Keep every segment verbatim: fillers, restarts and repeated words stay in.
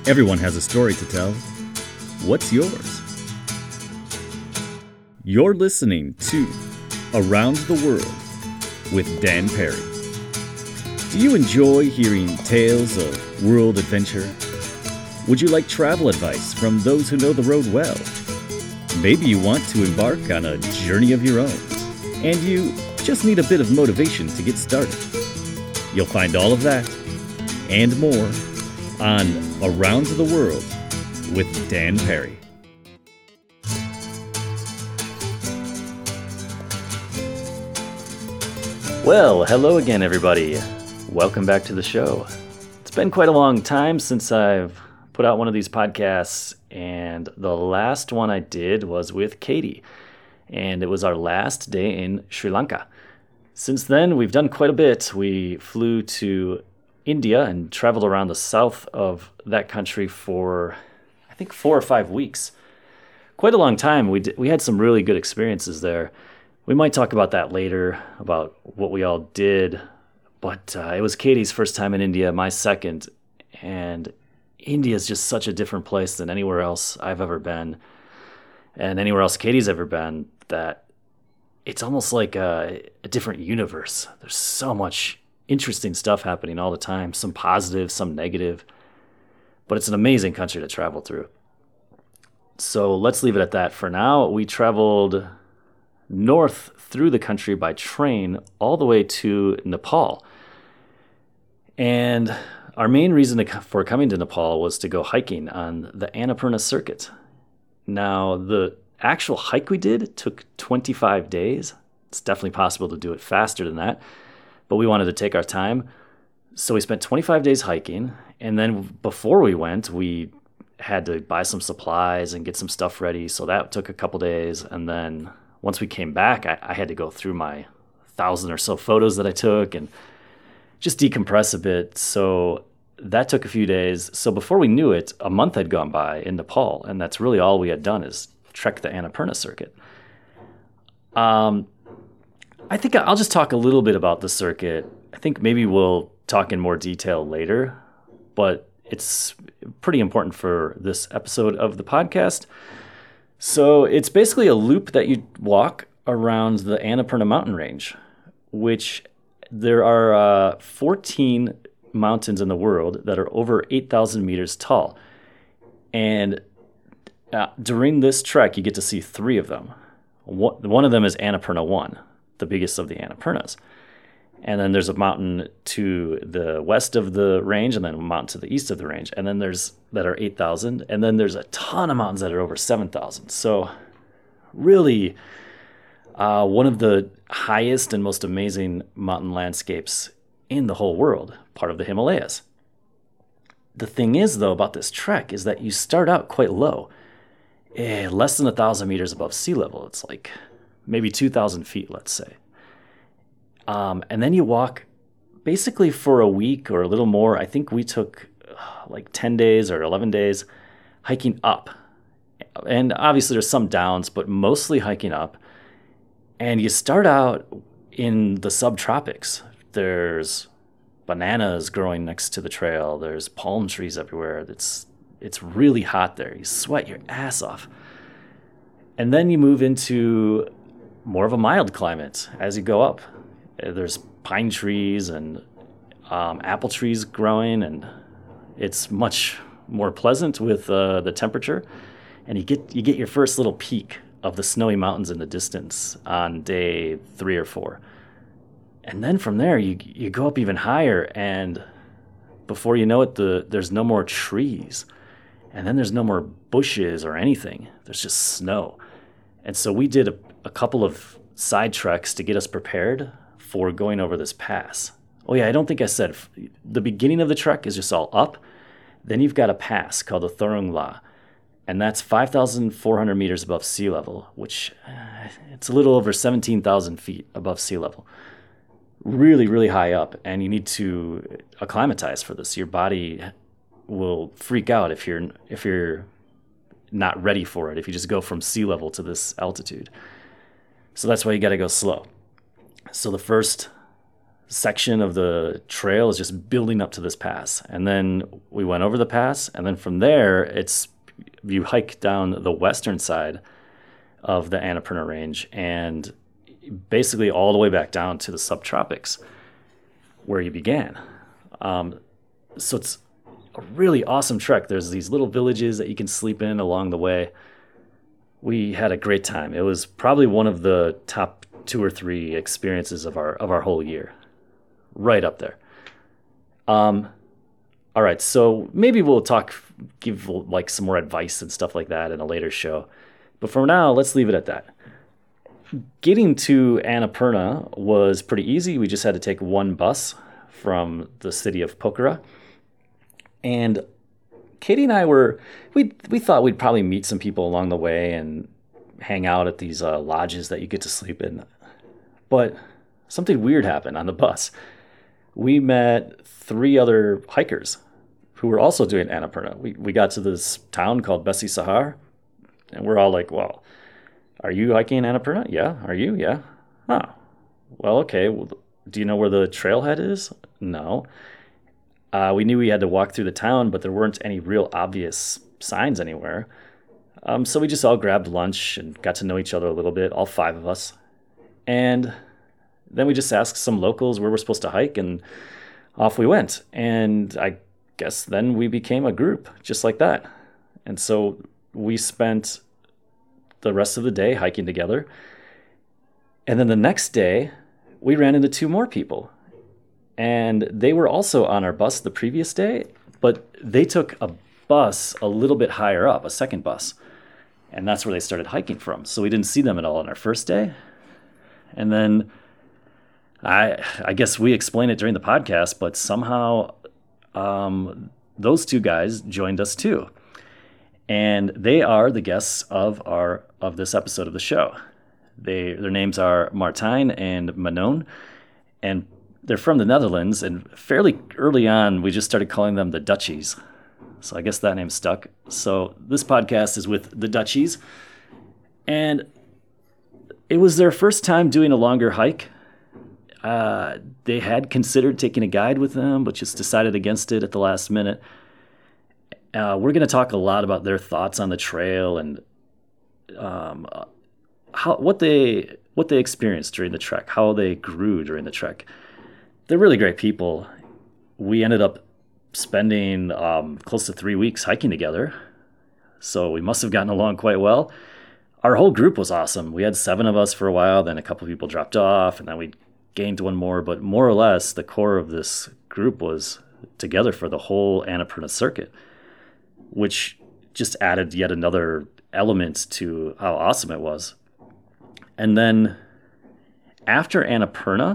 Everyone has a story to tell. What's yours? You're listening to Around the World with Dan Perry. Do you enjoy hearing tales of world adventure? Would you like travel advice from those who know the road well? Maybe you want to embark on a journey of your own, and you just need a bit of motivation to get started. You'll find all of that and more on Around the World with Dan Perry. Well, hello again, everybody. Welcome back to the show. It's been quite a long time since I've put out one of these podcasts, and the last one I did was with Katie, and it was our last day in Sri Lanka. Since then, we've done quite a bit. We flew to India and traveled around the south of that country for, I think, four or five weeks. Quite a long time. We did, we had some really good experiences there. We might talk about that later, about what we all did. But uh, it was Katie's first time in India, my second. And India is just such a different place than anywhere else I've ever been, and anywhere else Katie's ever been, that it's almost like a, a different universe. There's so much interesting stuff happening all the time, some positive, some negative. But it's an amazing country to travel through. So let's leave it at that for now. We traveled north through the country by train all the way to Nepal. And our main reason to, for coming to Nepal was to go hiking on the Annapurna Circuit. Now, the actual hike we did took twenty-five days. It's definitely possible to do it faster than that, but we wanted to take our time. So we spent twenty-five days hiking, and then before we went, we had to buy some supplies and get some stuff ready, so that took a couple days. And then once we came back, I, I had to go through my thousand or so photos that I took and just decompress a bit. So that took a few days. So before we knew it, a month had gone by in Nepal, and that's really all we had done is trek the Annapurna Circuit. Um, I think I'll just talk a little bit about the circuit. I think maybe we'll talk in more detail later, but it's pretty important for this episode of the podcast. So it's basically a loop that you walk around the Annapurna mountain range, which there are uh, fourteen mountains in the world that are over eight thousand meters tall. And uh, during this trek, you get to see three of them. One of them is Annapurna one, the biggest of the Annapurnas. And then there's a mountain to the west of the range, and then a mountain to the east of the range. And then there's that are eight thousand. And then there's a ton of mountains that are over seven thousand. So really uh, one of the highest and most amazing mountain landscapes in the whole world, part of the Himalayas. The thing is, though, about this trek is that you start out quite low, eh, less than a thousand meters above sea level. It's like maybe two thousand feet, let's say. Um, and then you walk basically for a week or a little more. I think we took uh, like ten days or eleven days hiking up. And obviously there's some downs, but mostly hiking up. And you start out in the subtropics. There's bananas growing next to the trail. There's palm trees everywhere. It's it's really hot there. You sweat your ass off. And then you move into more of a mild climate as you go up. There's pine trees and um, apple trees growing, and it's much more pleasant with uh, the temperature. And you get you get your first little peek of the snowy mountains in the distance on day three or four. And then from there, you you go up even higher, and before you know it, the there's no more trees. And then there's no more bushes or anything. There's just snow. And so we did a, a couple of side treks to get us prepared for going over this pass. Oh yeah, I don't think I said, the beginning of the trek is just all up. Then you've got a pass called the Thurung La. And that's five thousand four hundred meters above sea level, which uh, it's a little over seventeen thousand feet above sea level. Really, really high up, and you need to acclimatize for this. Your body will freak out if you're if you're not ready for it, if you just go from sea level to this altitude. So that's why you got to go slow. So the first section of the trail is just building up to this pass. And then we went over the pass, and then from there, it's you hike down the western side of the Annapurna Range and basically all the way back down to the subtropics where you began. Um, so it's a really awesome trek. There's these little villages that you can sleep in along the way. We had a great time. It was probably one of the top two or three experiences of our of our whole year. Right up there. Um, all right, so maybe we'll talk, give like some more advice and stuff like that in a later show. But for now, let's leave it at that. Getting to Annapurna was pretty easy. We just had to take one bus from the city of Pokhara. And Katie and I were, we we thought we'd probably meet some people along the way and hang out at these uh, lodges that you get to sleep in. But something weird happened on the bus. We met three other hikers who were also doing Annapurna. We we got to this town called Besi Sahar, and we're all like, well, are you hiking Annapurna? Yeah. Are you? Yeah. Oh, well, okay. Well, do you know where the trailhead is? No. Uh, we knew we had to walk through the town, but there weren't any real obvious signs anywhere. Um, so we just all grabbed lunch and got to know each other a little bit, all five of us. And then we just asked some locals where we're supposed to hike, and off we went. And I guess then we became a group, just like that. And so we spent the rest of the day hiking together. And then the next day, we ran into two more people. And they were also on our bus the previous day, but they took a bus a little bit higher up, a second bus. And that's where they started hiking from. So we didn't see them at all on our first day. And then I I guess we explained it during the podcast, but somehow um, those two guys joined us too. And they are the guests of our of this episode of the show. They their names are Martijn and Manon, and they're from the Netherlands. And fairly early on, we just started calling them the Dutchies. So I guess that name stuck. So this podcast is with the Dutchies, and it was their first time doing a longer hike. Uh, they had considered taking a guide with them, but just decided against it at the last minute. Uh, we're going to talk a lot about their thoughts on the trail and um, how what they what they experienced during the trek, how they grew during the trek. They're really great people. We ended up spending um, close to three weeks hiking together, so we must have gotten along quite well. Our whole group was awesome. We had seven of us for a while, then a couple of people dropped off, and then we gained one more. But more or less, the core of this group was together for the whole Annapurna circuit, which just added yet another element to how awesome it was. And then after Annapurna,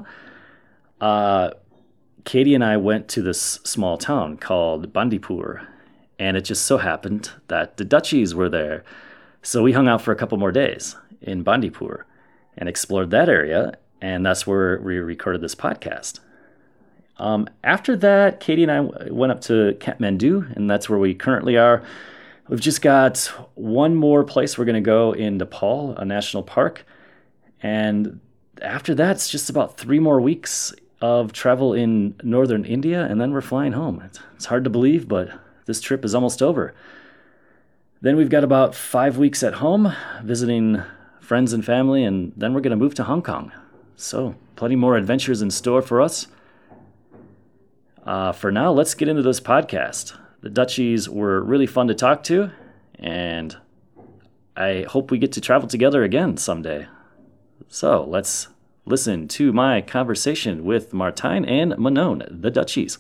uh, Katie and I went to this small town called Bandipur, and it just so happened that the Dutchies were there. So we hung out for a couple more days in Bandipur and explored that area, and that's where we recorded this podcast. Um, after that, Katie and I went up to Kathmandu, and that's where we currently are. We've just got one more place we're going to go in Nepal, a national park, and after that, it's just about three more weeks of travel in northern India, and then we're flying home. It's, it's hard to believe, but this trip is almost over. Then we've got about five weeks at home, visiting friends and family, and then we're going to move to Hong Kong. So, plenty more adventures in store for us. Uh, for now, let's get into this podcast. The Dutchies were really fun to talk to, and I hope we get to travel together again someday. So, let's listen to my conversation with Martijn and Manon, the Dutchies.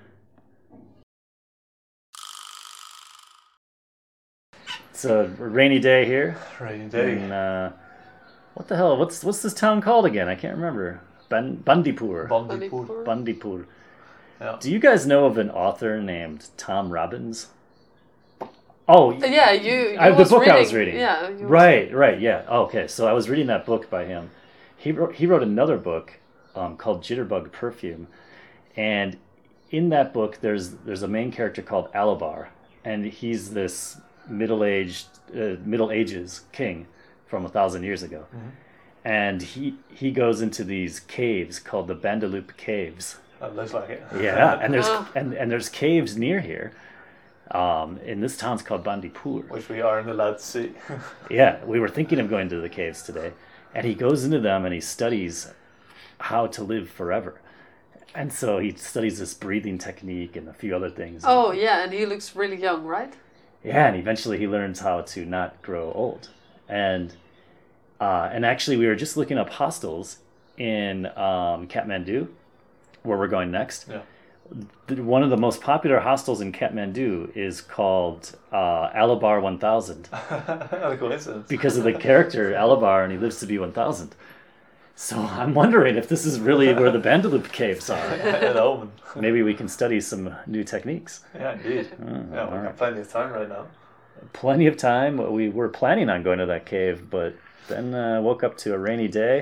It's a rainy day here. Rainy day. And, uh, what the hell? What's what's this town called again? I can't remember. Ban- Bandipur. Bandipur. Bandipur. Yeah. Do you guys know of an author named Tom Robbins? Oh, yeah, you. you I, the was book reading. I was reading. Yeah. You Right, right, yeah. Oh, okay, so I was reading that book by him. He wrote he wrote another book um, called Jitterbug Perfume, and in that book there's there's a main character called Alabar, and he's this middle aged uh, Middle Ages king from a thousand years ago. Mm-hmm. and he he goes into these caves called the Bandaloop Caves. That looks like it. Yeah, and there's Oh. and, and there's caves near here. Um, in this town's called Bandipur. Which we aren't allowed to see. Yeah, we were thinking of going to the caves today, and he goes into them and he studies how to live forever. And so he studies this breathing technique and a few other things. Oh yeah, and he looks really young, right? Yeah, and eventually he learns how to not grow old. And uh, and actually, we were just looking up hostels in um, Kathmandu, where we're going next. Yeah. The- One of the most popular hostels in Kathmandu is called uh, Alabar one thousand What a coincidence. because of the character Alabar, and he lives to be one thousand. So I'm wondering if this is really where the Bandaloop Caves are. An omen. Maybe we can study some new techniques. Yeah, indeed. yeah, we alright. have plenty of time right now. Plenty of time. We were planning on going to that cave, but then uh, woke up to a rainy day,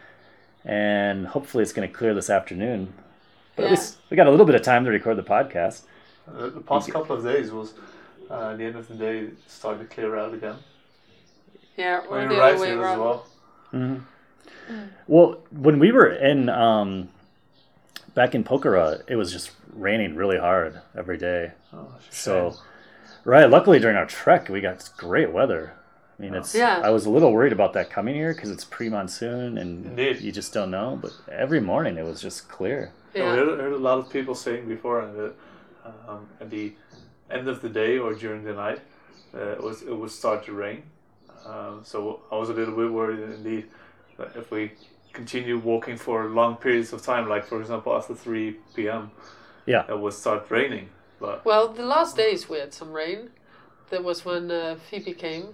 and hopefully it's going to clear this afternoon. But Yeah. at least we got a little bit of time to record the podcast. Uh, the past couple of days was, uh, at the end of the day, it started to clear out again. Yeah, or We the arrived other way here as around. well. Well, when we were in um, back in Pokhara, it was just raining really hard every day. Oh, it's a So, shame. right. Luckily, during our trek, we got great weather. I mean, it's. Yeah. I was a little worried about that coming here because it's pre-monsoon and Indeed. you just don't know. But every morning it was just clear. Yeah, Yeah. we heard, heard a lot of people saying before and that um, at the end of the day or during the night, uh, it was it would start to rain. Um, so I was a little bit worried indeed that if we continue walking for long periods of time, like for example after three p.m., Yeah. it would start raining. But Well, the last days we had some rain. That was when uh, Phoebe came.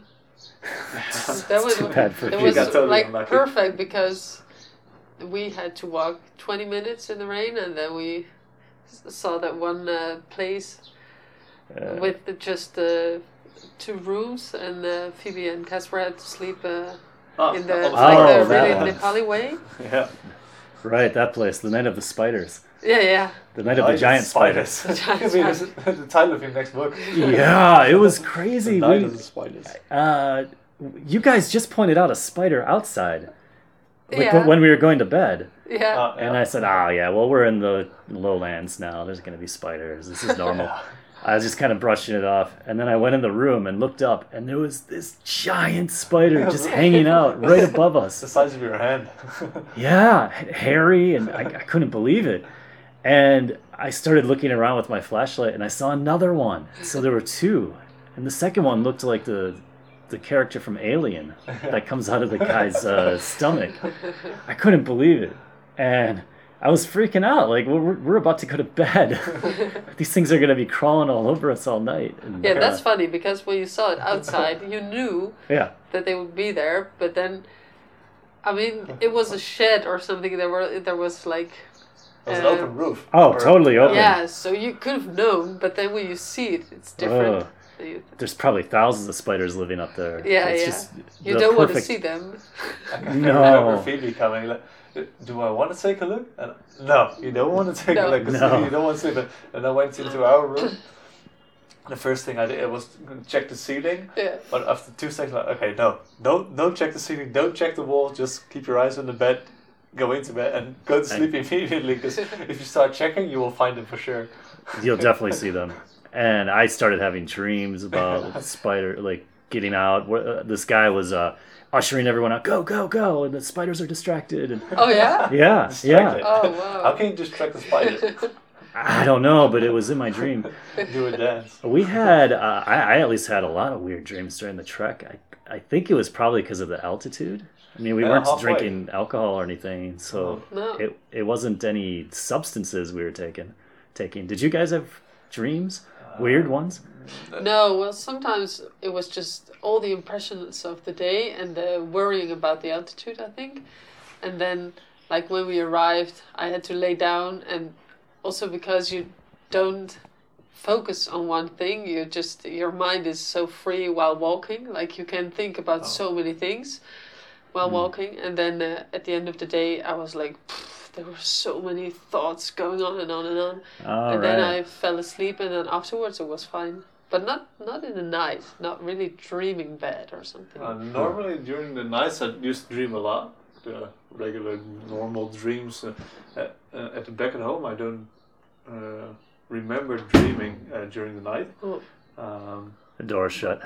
That was too bad for it Phoebe. was Got totally like unlucky. perfect because we had to walk twenty minutes in the rain, and then we s- saw that one uh, place Uh, with the, just uh, two rooms, and uh, Phoebe and Casper had to sleep uh, ah, in the on like Oh, the that really one. Nepali way. yeah, Right, that place, the Night of the Spiders, Yeah, yeah. the Night of the Giant Spiders. Could be the, the title of your next book. Yeah, it was crazy. Night We, of the Spiders. uh, you guys just pointed out a spider outside like, Yeah. when we were going to bed. Yeah. Ah, And yeah. I said, oh, yeah, well, we're in the lowlands now. There's going to be spiders. This is normal. I was just kind of brushing it off. And then I went in the room and looked up, and there was this giant spider just hanging out right above the us. size of your hand. Yeah, hairy, and I, I couldn't believe it. And I started looking around with my flashlight, and I saw another one. So there were two. And the second one looked like the the character from Alien that comes out of the guy's uh, stomach. I couldn't believe it. And I was freaking out. Like, we're, we're about to go to bed. These things are going to be crawling all over us all night. And, Yeah, that's uh, funny because when you saw it outside, you knew Yeah. that they would be there, but then, I mean, it was a shed or something. There were there was like, It was an uh, open roof. Oh, Or- totally open. yeah. So you could have known, but then when you see it, it's different. Ugh. You, There's probably thousands of spiders living up there. Yeah, It's yeah. just you the don't want to perfect- see them. I No. remember Phoebe coming like, do I want to take a look? And, no, you don't want to take No. a look 'cause No. you don't want to sleep. And- And I went into our room. The first thing I did was check the ceiling. Yeah. But after two seconds, like, okay, no, don't don't check the ceiling, don't check the wall. Just keep your eyes on the bed, go into bed, and go to sleep immediately. Because if you start checking, you will find them for sure. You'll definitely see them. And I started having dreams about the spider, like getting out. Where, uh, This guy was uh, ushering everyone out. Go, go, go! And the spiders are distracted. And Oh yeah. yeah, Distracted. yeah. Oh wow. How can you distract the spider? I don't know, but it was in my dream. Do a dance. We had, uh, I, I at least had a lot of weird dreams during the trek. I, I think it was probably because of the altitude. I mean, we Yeah, weren't halfway. drinking alcohol or anything, so No. it it wasn't any substances we were taking. Taking. Did you guys have dreams? Weird ones? No, well, sometimes it was just all the impressions of the day and the worrying about the altitude, I think. And then, like, when we arrived, I had to lay down, and also because you don't focus on one thing, you just, your mind is so free while walking, like, you can think about so many things while walking. And then uh, at the end of the day, I was like, there were so many thoughts going on and on and on. All and right. then I fell asleep, and then afterwards it was fine. But not not in the night, not really dreaming bad or something. Uh, normally during the nights I used to dream a lot. the regular normal dreams. Uh, at, uh, at the back at home, I don't uh, remember dreaming uh, during the night. Oh. Um, The door's shut.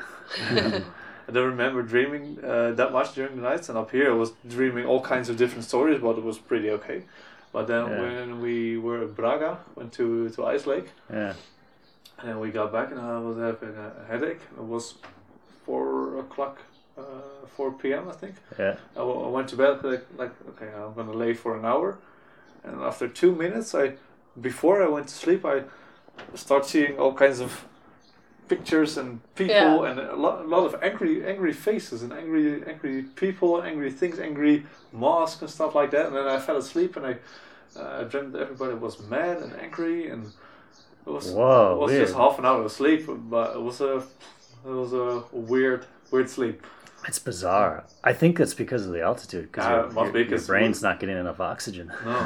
I don't remember dreaming uh, that much during the nights, and up here I was dreaming all kinds of different stories, but it was pretty okay. But then Yeah. when we were at Braga, went to, to Ice Lake, Yeah. and then we got back and I was having a headache. It was four o'clock, uh, four p.m. I think. Yeah. I, w- I went to bed like, like okay, I'm gonna lay for an hour, and after two minutes, I before I went to sleep, I start seeing all kinds of pictures and people Yeah. and a lot, a lot of angry, angry faces and angry, angry people, angry things, angry masks and stuff like that. And then I fell asleep and I, uh, I dreamt that everybody was mad and angry, and it was Whoa, it was weird. just half an hour of sleep, but it was a it was a weird, weird sleep. It's bizarre. I think it's because of the altitude. Because Yeah, your, it must your, be, your 'cause brain's we- not getting enough oxygen. No,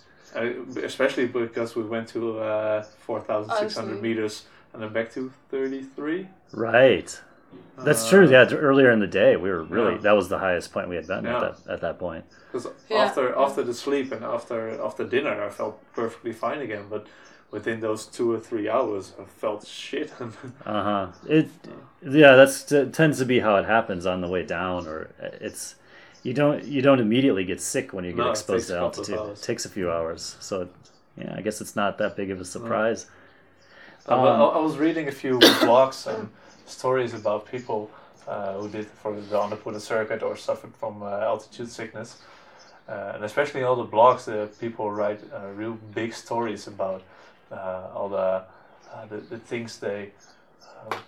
I, especially because we went to uh, four thousand six hundred I see. meters and then back to thirty-three. Right. That's Uh, true. Yeah, earlier in the day, we were really Yeah. that was the highest point we had been Yeah. at that at that point. Because Yeah. after after the sleep and after after dinner, I felt perfectly fine again. But within those two or three hours, I felt shit. Uh huh. It, yeah, that's t- tends to be how it happens on the way down, or it's you don't you don't immediately get sick when you get No, it exposed takes to a couple of altitude. hours. It takes a few hours, so yeah, I guess it's not that big of a surprise. Uh, but Um, I, I was reading a few blogs and stories about people uh, who did for the Annapurna circuit or suffered from uh, altitude sickness, uh, and especially all the blogs, the people write uh, real big stories about uh, all the, uh, the the things they. Uh,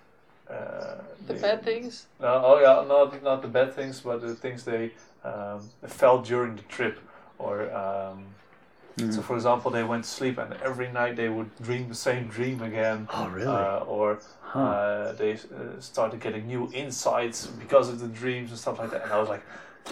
uh, The they- bad things. No, oh yeah, not not the bad things, but the things they um, felt during the trip, or um, so for example, they went to sleep and every night they would dream the same dream again. Oh, really? Uh, or Huh. uh, they uh, started getting new insights because of the dreams and stuff like that. And I was like,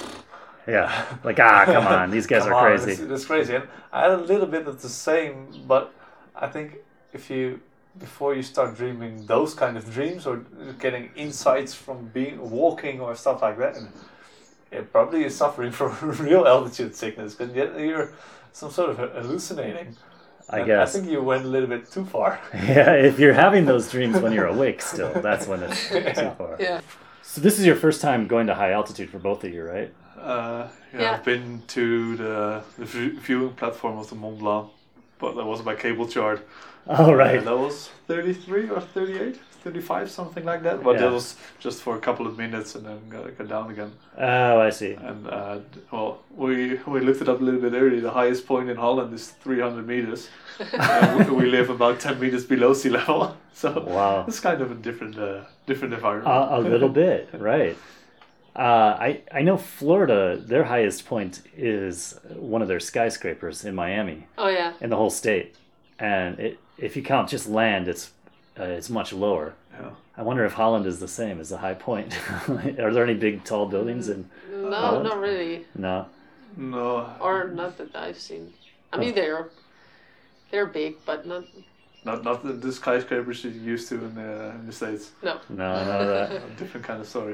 Yeah, like ah, come on, these guys come are on, crazy. That's, that's crazy. And I had a little bit of the same, but I think if you before you start dreaming those kind of dreams or getting insights from being walking or stuff like that, and it probably is suffering from real altitude sickness because you're some sort of hallucinating. I And guess. I think you went a little bit too far. Yeah, if you're having those dreams when you're awake still, that's when it's too far. Yeah. So this is your first time going to high altitude for both of you, right? Uh, yeah, Yeah. I've been to the, the view- viewing platform of the Mont Blanc, but that was by cable chart. Oh, right. Uh, that was thirty-three or thirty-eight, thirty-five, something like that. But Yeah. that was just for a couple of minutes and then got, got down again. Oh, I see. And uh, well, we we looked it up a little bit earlier. The highest point in Holland is three hundred meters. uh, we, we live about ten meters below sea level, so Wow. it's kind of a different uh, different environment. A, a little bit, right. Uh, I, I know Florida, their highest point is one of their skyscrapers in Miami, Oh yeah. in the whole state. And it, if you count just land, it's uh, it's much lower. Yeah. I wonder if Holland is the same as the high point. Are there any big, tall buildings? In, No, Holland? not really. no. No, Or not that I've seen. I mean, they're they're big, but not. not not the, the skyscrapers you're used to in the in the States. No. No, I know that. A different kind of story.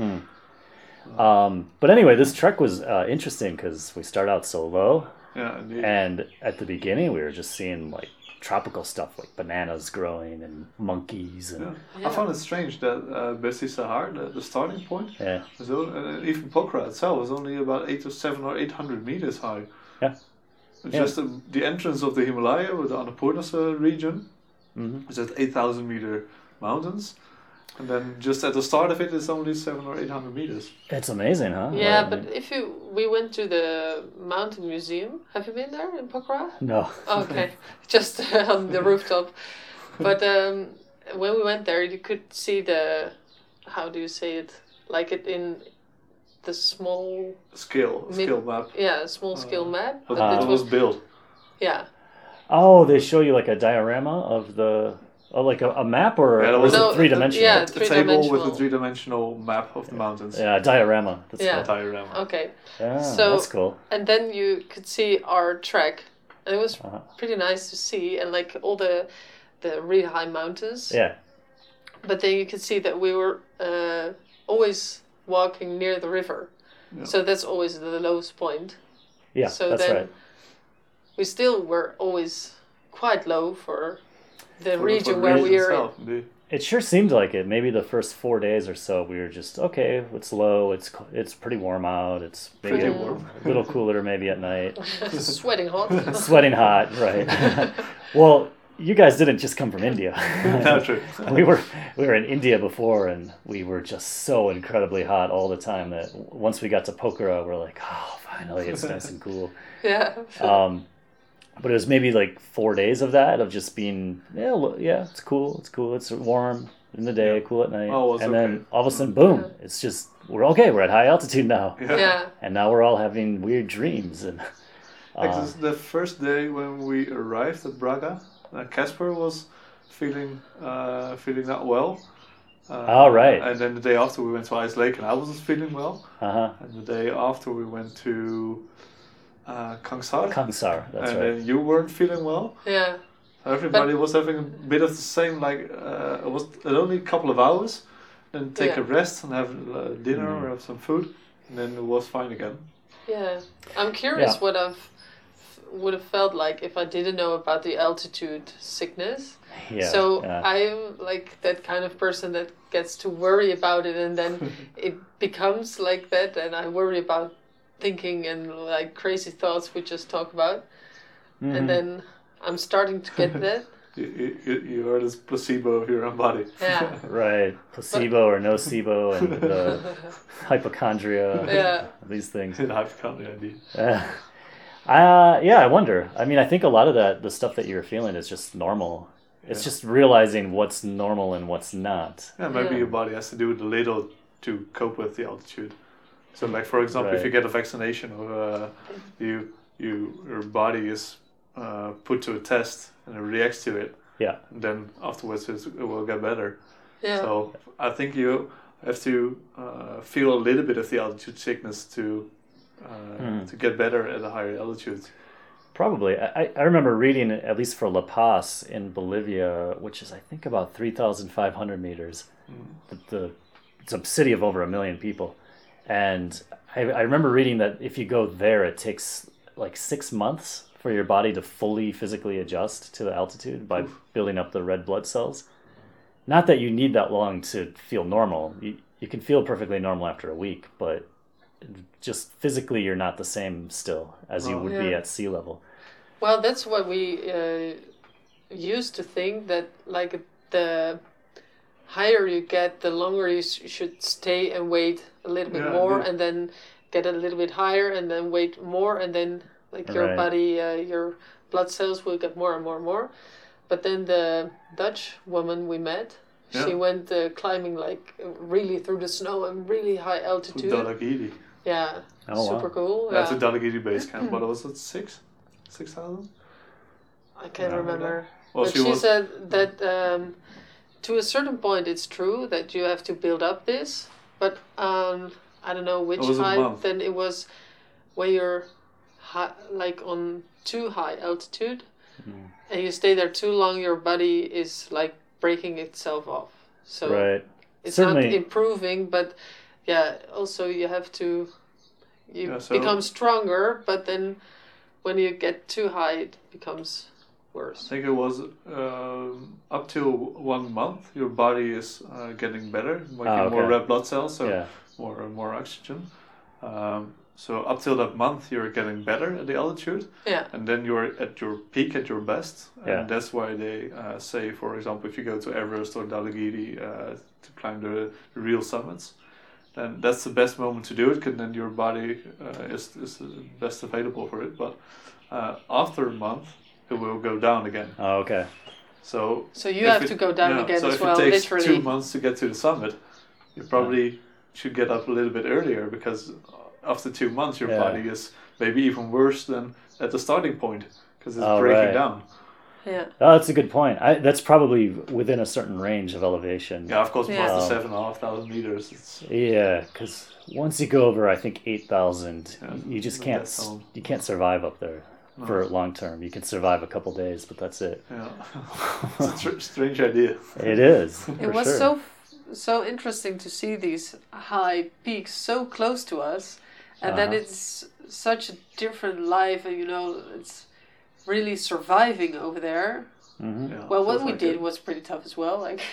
Um, but anyway, this trek was uh, interesting because we start out so low, Yeah, indeed. and at the beginning we were just seeing like tropical stuff like bananas growing and monkeys and Yeah. Yeah. I found it strange that uh, Bessie Sahar, the, the starting point, yeah, was only, uh, even Pokhara itself was only about eight or seven or eight hundred meters high. Yeah. It's Yeah. Just the, the entrance of the Himalaya, with the Annapurna uh, region, Mhm. is at eight thousand meter mountains, and then just at the start of it is only seven or eight hundred meters. it's amazing, huh? Yeah, Well, I but mean- if you we went to the mountain museum. Have you been there in Pokhara? no, Okay, just on the rooftop. But um, when we went there, you could see the, how do you say it? Like it in the small, Scale, Mid- scale map. yeah, small scale map. But But it it was was, built. yeah. oh, they show you like a diorama of the, oh, like a, a map or, Yeah, that or was is No, it three dimensional? yeah, A table with a three-dimensional. three-dimensional map of the mountains. Yeah, a diorama. That's Yeah. A diorama. Okay, Yeah, So- that's cool. and then you could see our trek, and it was Uh-huh. pretty nice to see, and like all the, the really high mountains. Yeah, But then you could see that we were uh, always walking near the river. Yeah. So that's always the lowest point. Yeah, So that's then right. we still were always quite low for the For- for region the where region we are. itself, indeed. It sure seemed like it. Maybe the first four days or so, we were just okay. It's low. It's co- it's pretty warm out. It's maybe Pretty a warm. little cooler maybe at night. Sweating hot. Sweating hot, right? Well, you guys didn't just come from India. No, true. we were we were in India before, and we were just so incredibly hot all the time that once we got to Pokhara, we're like, oh, finally, it's nice and cool. Yeah. Um, but it was maybe like four days of that, of just being, yeah, lo- yeah, it's cool, it's cool, it's warm in the day, Yeah. cool at night, Oh, it's and okay. then all of a sudden, boom, it's just we're okay, we're at high altitude now, Yeah. Yeah. and now we're all having weird dreams, and Like uh, this, the first day when we arrived at Braga, uh, Casper was feeling uh, feeling not well. Uh, Oh, right. And then the day after we went to Ice Lake, and I wasn't feeling well. uh huh, And the day after we went to uh, Kangsar, Kangsar, that's and right. then you weren't feeling well. Yeah. Everybody was having a bit of the same. Like uh, it was only a couple of hours, then take Yeah. a rest and have uh, dinner Mm. or have some food, and then it was fine again. Yeah. I'm curious Yeah. what I've would have felt like if I didn't know about the altitude sickness. Yeah, so yeah. I'm like that kind of person that gets to worry about it, and then it becomes like that, and I worry about thinking and like crazy thoughts we just talk about, Mhm. and then I'm starting to get that. You, you, you are this placebo of your own body. Yeah. Right, placebo or nocebo, and the hypochondria, Yeah. these things. In hypochondria, indeed. Uh, uh, yeah, I wonder. I mean, I think a lot of that, the stuff that you're feeling, is just normal. It's Yeah. just realizing what's normal and what's not. Yeah, maybe Yeah. your body has to do a little to cope with the altitude. So, like for example, if Right. you get a vaccination, or uh, you you your body is uh, put to a test and it reacts to it, Yeah, and then afterwards it's, it will get better. Yeah. So I think you have to uh, feel a little bit of the altitude sickness to uh, Mm. to get better at a higher altitude. probably. I, I remember reading, at least for La Paz in Bolivia, which is, I think, about three thousand five hundred meters. The, the, it's a city of over a million people. And I, I remember reading that if you go there, it takes like six months for your body to fully physically adjust to the altitude by Oof. building up the red blood cells. Not that you need that long to feel normal. You, you can feel perfectly normal after a week, but just physically you're not the same still as you Oh. would be Yeah. at sea level. Well, that's what we uh, used to think, that like the higher you get, the longer you s- should stay and wait a little bit Yeah, more, indeed. and then get a little bit higher, and then wait more, and then like your Right. body, uh, your blood cells will get more and more and more. But then the Dutch woman we met, she Yeah. went uh, climbing like really through the snow and really high To altitude. Dalagiri. Yeah, Oh, wow. super cool. That's yeah. a Dalagiri base camp. What was it? Six? Six thousand? I can't Yeah. remember. Well, but she she, was- said that um, to a certain point it's true that you have to build up this, but um, I don't know which It was a height. month. Then it was when you're high, like on too high altitude, Mm. and you stay there too long, your body is like breaking itself off. So Right. it's Certainly- not improving, but yeah, also you have to you Yeah, so- become stronger, but then when you get too high, it becomes I worse. think it was um, up to one month. Your body is uh, getting better, making Ah, more okay. red blood cells, so Yeah. more and more oxygen. Um, so up till that month, you're getting better at the altitude, Yeah. and then you're at your peak, at your best. And Yeah. that's why they uh, say, for example, if you go to Everest or Dalagiri uh, to climb the, the real summits, then that's the best moment to do it, because then your body uh, is is the best available for it. But uh, after a month, it will go down again. Oh, okay. So So you if have it- to go down yeah, again so as if well, it takes literally. two months to get to the summit, you probably should get up a little bit earlier, because after two months your Yeah. body is maybe even worse than at the starting point, because it's Oh, breaking right. down. Yeah. Oh, that's a good point. I, that's probably within a certain range of elevation. Yeah, of course, Yeah. past the Um, seven and a half thousand meters, it's Yeah, because once you go over, I think eight thousand, Yeah, you just then can't that's s- all. you can't survive up there No. for long term. You can survive a couple days, but that's it. yeah, it's a tr- strange idea. It is. It for was sure. so so interesting to see these high peaks so close to us, and then Uh-huh. it's such a different life, and you know, it's really surviving over there. Mm-hmm. Yeah, Well, what feels we like did it. was pretty tough as well, like,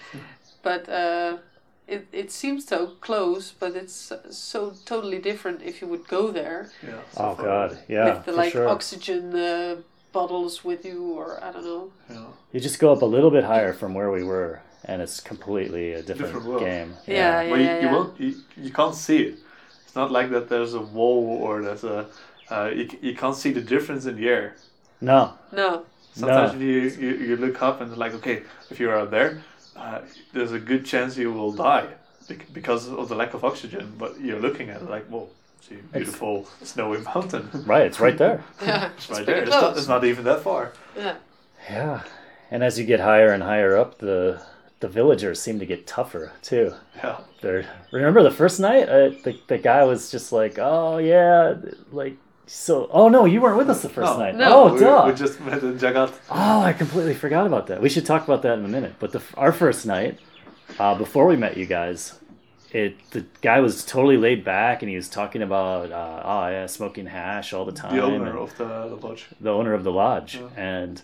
but uh, it it seems so close, but it's so totally different if you would go there Yeah, so Oh far. God, yeah, with the for like sure. oxygen uh, bottles with you, or I don't know. Yeah. You just go up a little bit higher from where we were, and it's completely a different, Different world. game. Yeah, yeah, Well, you, yeah. you won't. You, you can't see it. It's not like that. There's a wall or there's a. Uh, you, c- you can't see the difference in the air. No, No. Sometimes No. if you, you you look up and like, okay, if you're out there, uh, there's a good chance you will die bec- because of the lack of oxygen. But you're looking at it like, whoa, see, beautiful snowy mountain. right, it's right there. Yeah, It's it's right pretty there. It's not, close. it's not even that far. Yeah. Yeah, and as you get higher and higher up, the the villagers seem to get tougher too. Yeah. They're, remember the first night, uh, the the guy was just like, oh yeah, like so. Oh no, you weren't with us the first No. night. No. Oh we, duh. we just met in Jagat. Oh, I completely forgot about that. We should talk about that in a minute. But the our first night, uh, before we met you guys, it the guy was totally laid back and he was talking about uh, oh yeah, smoking hash all the time. The owner and of the, the lodge. the owner of the lodge, Yeah. and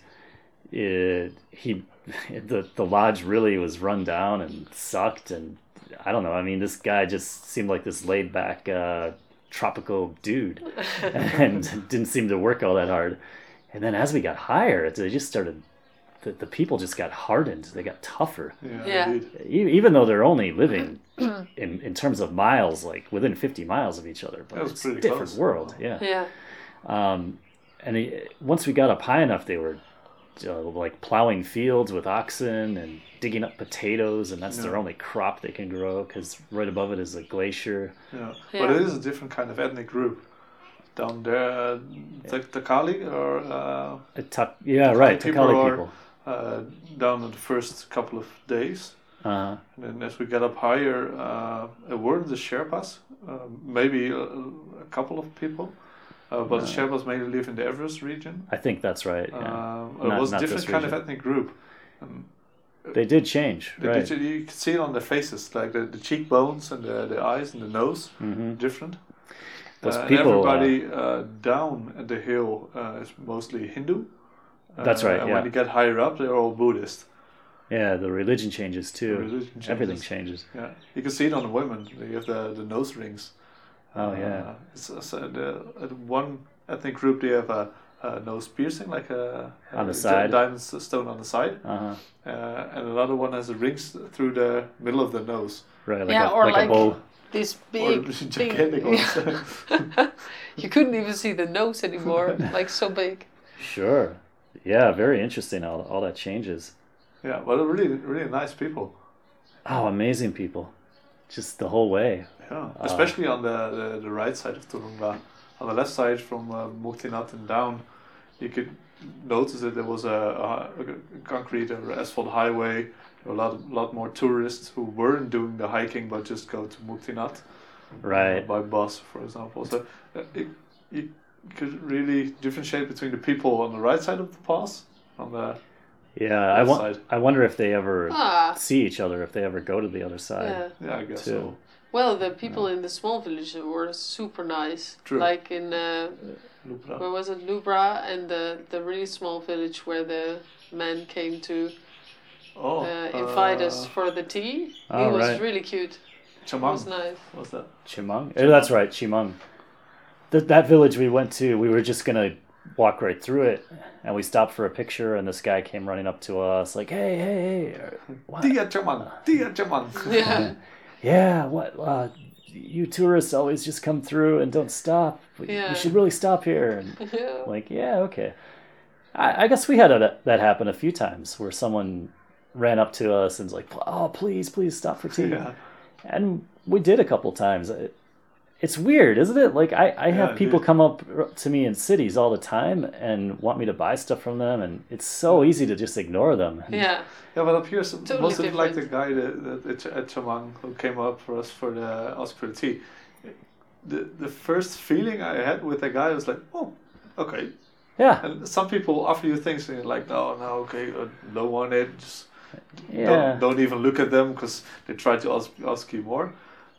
it, he the the lodge really was run down and sucked, and I don't know. I mean, this guy just seemed like this laid back uh, tropical dude, and didn't seem to work all that hard. And then as we got higher, it, they just started. The, the people just got hardened. They got tougher. Yeah, Yeah. indeed. E- Even though they're only living in, in terms of miles, like within fifty miles of each other, but That was it's a pretty different close. world. Yeah. Yeah. Um, and he, once we got up high enough, they were uh, like plowing fields with oxen and digging up potatoes, and that's their Yeah. only crop they can grow because right above it is a glacier. Yeah. Yeah. But it is a different kind of ethnic group. Down there, the Takali or uh, A tuck, yeah, right, people Takali are- people. uh, down in the first couple of days. Uh, And then as we get up higher, uh, it weren't the Sherpas, uh, maybe a, a couple of people. Uh, but the Sherpas mainly live in the Everest region. I think that's right. Yeah. Um, it Not- was a not different this kind of region. ethnic group. Um, They did change, they- right? they- you could see it on their faces, like the, the cheekbones and the, the eyes and the nose, Mhm. different. Those Uh, and people, everybody uh, down at the hill uh, is mostly Hindu. Uh, That's right, And yeah. when you get higher up, they're all Buddhist. Yeah, the religion changes too. The religion changes. Everything changes. Yeah, you can see it on the women. They have the, the nose rings. Oh yeah. Uh, it's, it's, uh, the, at one ethnic group, they have a, a nose piercing, like a, On the a side. diamond s- stone on the side, Uh huh. uh, and another one has a rings through the middle of the nose. Right, like Yeah, a, or like, a like- bow. This Or big, gigantic big ones. you couldn't even see the nose anymore, like so big. Sure. Yeah, very interesting. All all that changes. Yeah, but they're really, really nice people. Oh, amazing people. Just the whole way. Yeah, especially on the, the, the right side of Turunga. On the left side from uh, Muktinat and down, you could notice that there was a, a, a concrete or asphalt highway. There were a lot, lot more tourists who weren't doing the hiking but just go to Muktinat Right. uh, by bus, for example. So uh, it, you could really differentiate between the people on the right side of the pass, on the Yeah, I Left want. side. I wonder if they ever Ah, see each other, if they ever go to the other side. yeah. yeah, I guess Too. so. Well, the people in the small village were super nice. True. Like in uh, Lubra. where was it, Lubra, and the the really small village where the man came to Oh, uh, invite us uh, for the tea. He Oh, was right. really cute. It was Chamang. nice. What's that? Chimang. Oh, that's right, Chimang. That that village we went to, we were just gonna walk right through it, and we stopped for a picture, and this guy came running up to us like, "Hey, hey, hey, what? Dia Chamang. Dia Chamang. Yeah. Yeah, what? Uh, you tourists always just come through and don't stop. We- Yeah. You should really stop here." And Yeah. like, yeah, okay. I, I guess we had a, that happen a few times where someone ran up to us and was like, "Oh, please, please stop for tea." Yeah. And we did a couple times. It- It's weird, isn't it? Like I, I have Yeah, people dude. come up to me in cities all the time and want me to buy stuff from them, and it's so easy to just ignore them. Yeah. Yeah, but up here, some, Totally most of it like the different. guy that, that at, Ch- at Chamang who came up for us for the ask for the tea. The the first feeling I had with the guy was like, oh, okay. Yeah, And some people offer you things and you're like, no, no, okay, I don't want it. Just yeah. don't, don't even look at them because they try to ask ask you more.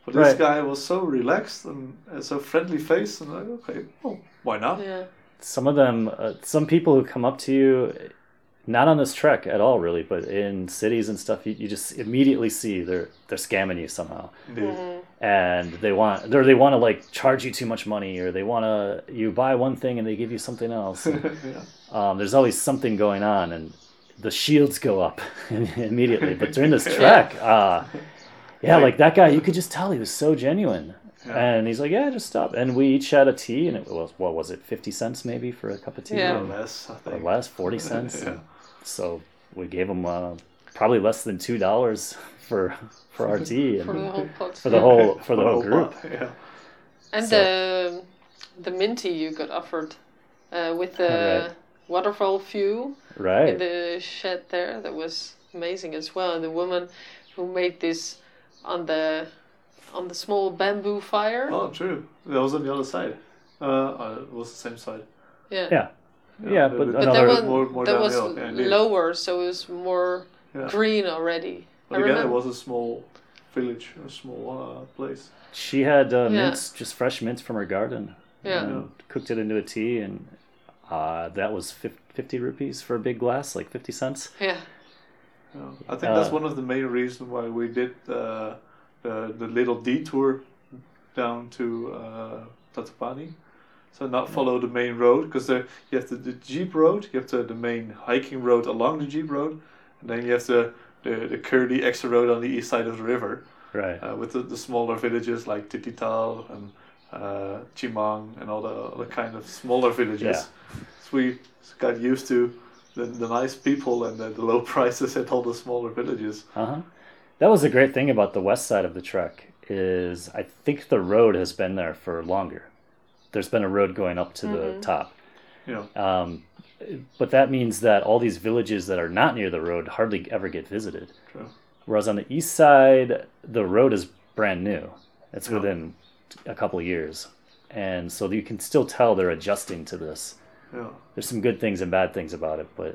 But this Right. guy was so relaxed and uh, so friendly face, and like, okay, well, why not? Yeah. Some of them, uh, some people who come up to you, not on this trek at all, really, but in cities and stuff, you, you just immediately see they're they're scamming you somehow, Indeed. and they want they they want to like charge you too much money, or they want to you buy one thing and they give you something else. And, Yeah. um, there's always something going on, and the shields go up immediately. But during this trek, uh, yeah, like that guy, you could just tell he was so genuine. Yeah. And he's like, yeah, just stop. And we each had a tea, and it was, what was it, fifty cents maybe for a cup of tea? Yeah. Or less, I Or think. less, forty cents. Yeah. So we gave him uh, probably less than two dollars for for our tea and For the whole pot. for the whole for the whole Oh, group. Yeah. And So- the the minty you got offered uh, with the Right. waterfall view in Right. the shed there, that was amazing as well. And the woman who made this on the on the small bamboo fire. Oh, true. That was on the other side. Uh, uh, it was the same side. Yeah. Yeah. Yeah, a but little bit But another that one more, more that was downhill. Yeah, indeed. lower, so it was more Yeah. green already. But I again, it remember. was a small village, a small uh, place. she had uh, Yeah. mints, just fresh mints from her garden. Yeah. And cooked it into a tea, and uh, that was fif- fifty rupees for a big glass, like fifty cents. Yeah. Yeah. I think that's Uh, one of the main reasons why we did uh, the the little detour down to uh, Tatopani. So not follow the main road, because you have the, the jeep road, you have the, the main hiking road along the jeep road, and then you have the the, the curly extra road on the east side of the river Right. uh, with the, the smaller villages like Titital and uh, Chimang and all the other kind of smaller villages. Yeah. So we got used to the, the nice people and the, the low prices at all the smaller villages. Uh-huh. That was the great thing about the west side of the trek, is I think the road has been there for longer. There's been a road going up to the top. You know, Um, but that means that all these villages that are not near the road hardly ever get visited. True. Whereas on the east side, the road is brand new. It's Yeah. within a couple of years. And so you can still tell they're adjusting to this. yeah, There's some good things and bad things about it, but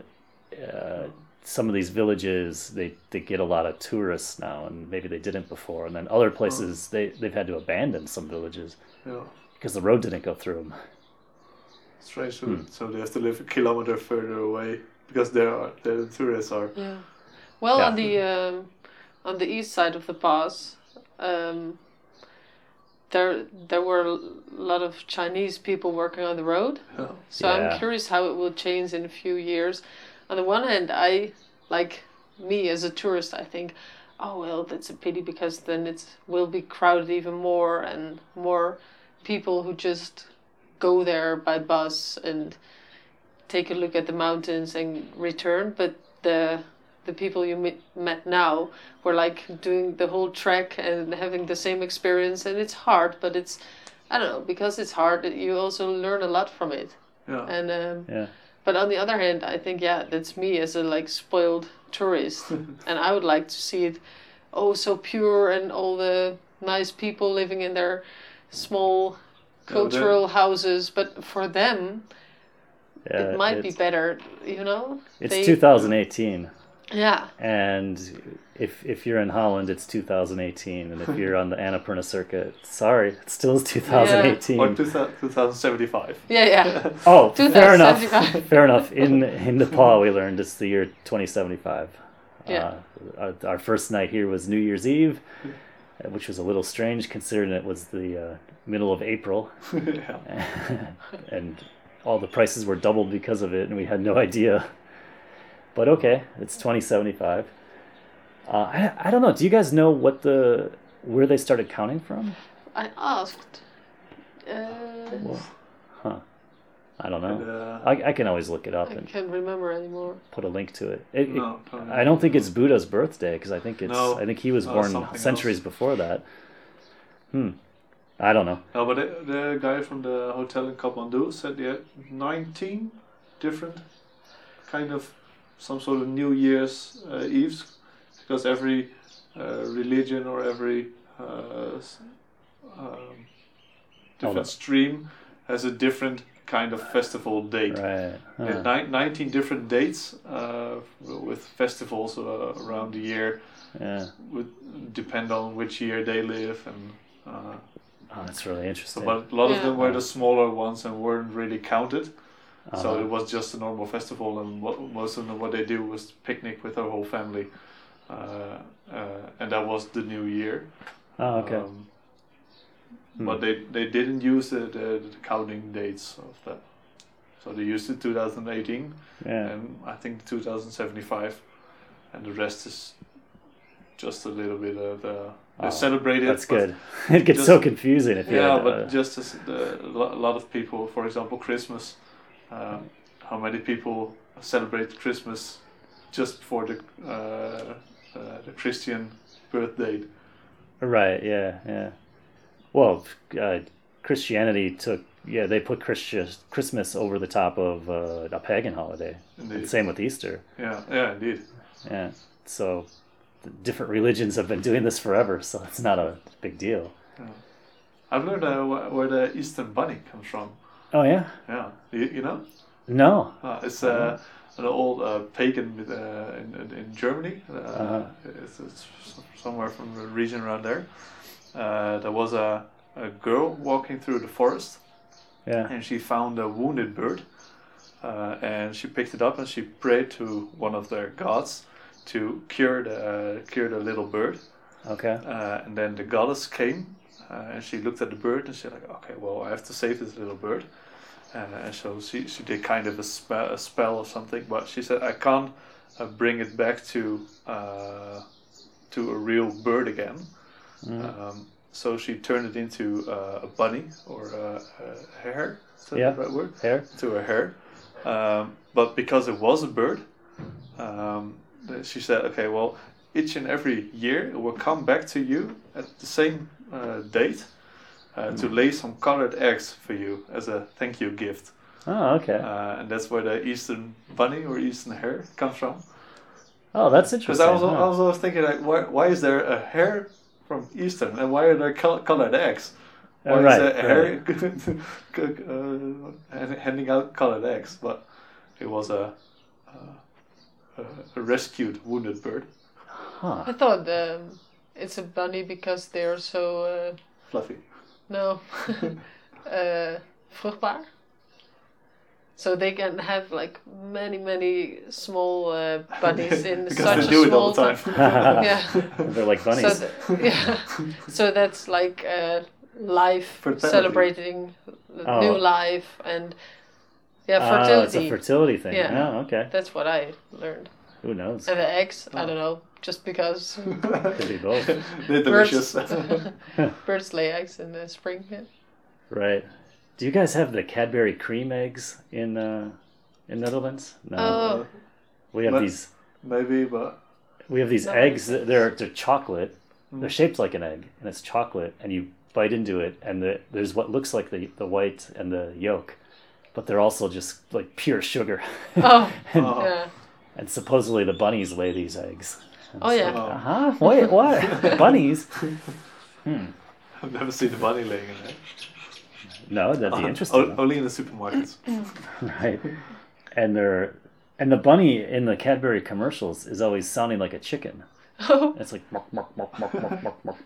uh, some of these villages, they, they get a lot of tourists now, and maybe they didn't before. And then other places, they, they've had to abandon some villages yeah. because the road didn't go through them. Strange. So, Hmm. so they have to live a kilometer further away because there are there the tourists are. Yeah. Well, Yeah. on the um, on the east side of the pass, um, there there were a lot of Chinese people working on the road. Yeah. So Yeah. I'm curious how it will change in a few years. On the one hand, I like me as a tourist. I think, oh well, that's a pity because then it will be crowded even more and more people who just go there by bus and take a look at the mountains and return. But the the people you met, met now were like doing the whole trek and having the same experience, and it's hard, but it's I don't know, because it's hard, you also learn a lot from it. Yeah. And um, Yeah. but on the other hand, I think yeah, that's me as a like spoiled tourist, and I would like to see it oh so pure and all the nice people living in their small cultural houses. But for them, Yeah, it might be it's- better, you know. It's They- two thousand eighteen, Yeah, and if if you're in Holland, it's two thousand eighteen, and if you're on the Annapurna circuit, sorry, it still is two thousand eighteen. Or two thousand seventy-five. yeah, yeah. Oh, fair enough. two thousand seventy-five. Fair enough. In in Nepal, we learned it's the year twenty seventy-five. Yeah. Uh, our, our first night here was New Year's Eve, uh, which was a little strange considering it was the uh, middle of April, Yeah. and all the prices were doubled because of it, and we had no idea. But okay, it's twenty seventy-five. Uh, I I don't know. Do you guys know what the where they started counting from? I asked. Uh, Well, huh? I don't know. And, uh, I I can always look it up I and can't remember anymore. put a link to it. It- it- No, probably I don't think it's Buddha's birthday because I think it's No, I think he was no, born something centuries else. before that. Hmm. I don't know. No, but the, the guy from the hotel in Kathmandu said they had nineteen different kind of some sort of New Year's uh, Eves, because every uh, religion or every uh, s- um, different no. stream has a different kind of festival date. Right. They had Huh. ni- nineteen different dates uh, with festivals uh, around the year. Yeah. Would depend on which year they live, and uh, Oh, that's really so interesting. but a lot of Yeah. them were the smaller ones and weren't really counted. So Uh-huh. it was just a normal festival, and what, most of them what they do was picnic with their whole family, uh, uh, and that was the new year. Oh, okay. Um, Hmm. But they, they didn't use the, the, the counting dates of that. So they used it two thousand eighteen Yeah. and I think two thousand seventy-five, and the rest is just a little bit of the they Oh, celebrate it. That's but- good. It gets just- so confusing if you Yeah, had, but uh, just as the, a lo- a lot of people, for example, Christmas, um, how many people celebrate Christmas just before the uh, uh, the Christian birth date? right. Yeah. Yeah. Well, uh, Christianity took. Yeah, they put Christian Christmas over the top of uh, a pagan holiday. Indeed. And same with Easter. Yeah, yeah, indeed. Yeah. So the different religions have been doing this forever, so it's not a big deal. I've learned uh, wh- where the Eastern Bunny comes from. Oh yeah. Yeah, you, you know, No. uh, it's uh, an old uh, pagan myth, uh, in, in in Germany. Uh, Uh-huh. it's, it's somewhere from the region around there. Uh, there was a a girl walking through the forest, Yeah. and she found a wounded bird, uh, and she picked it up and she prayed to one of their gods to cure the uh, cure the little bird. Okay. Uh, and then the goddess came, uh, and she looked at the bird and she like, okay, well, I have to save this little bird. Uh, and so she, she did kind of a spell, a spell or something, but she said, I can't uh, bring it back to uh, to a real bird again. Um, so she turned it into uh, a bunny or a, a hare. Is that Yeah. the right word? Hair. To a hare. Um, but because it was a bird, um, she said, okay, well, each and every year it will come back to you at the same uh, date uh, to lay some colored eggs for you as a thank you gift. Oh, okay. Uh, and that's where the Eastern bunny or Eastern hare comes from. Oh, that's Because interesting. I was, huh? I was always thinking, like, why, why is there a hare from Eastern and why are there col- colored eggs? Why Uh, is right, there a hare uh, handing out colored eggs? But it was a, a, a rescued wounded bird. Huh. I thought um, it's a bunny because they're so uh, Fluffy. no uh, vruchtbaar. So they can have like many many small uh, bunnies in Because such they a do it small all the time. time. Yeah. They're like bunnies. So th- yeah. So that's like uh, life Fertility. celebrating Oh. new life and yeah Oh, it's fertility. a fertility thing. Yeah. Oh, okay. That's what I learned. Who knows? And the eggs, I don't know, just because Could be both. They're Birds. delicious. birds lay eggs in the spring. Yeah. Right. Do you guys have the Cadbury cream eggs in uh, in Netherlands? No. Oh, we have But- these. Maybe, but We have these No. eggs. that- They're they're chocolate. Mm. They're shaped like an egg, and it's chocolate. And you bite into it, and the, there's what looks like the the white and the yolk, but they're also just like pure sugar. oh, Oh. yeah. And supposedly the bunnies lay these eggs. And Oh, it's yeah. like, uh-huh. Wait, what? Bunnies? Hmm. I've never seen a bunny laying an egg. No, that'd be Uh, interesting. o- only in the supermarkets. Right. And they're and the bunny in the Cadbury commercials is always sounding like a chicken. Oh, It's like mark, mark, mark, mark, mark, mark, mark.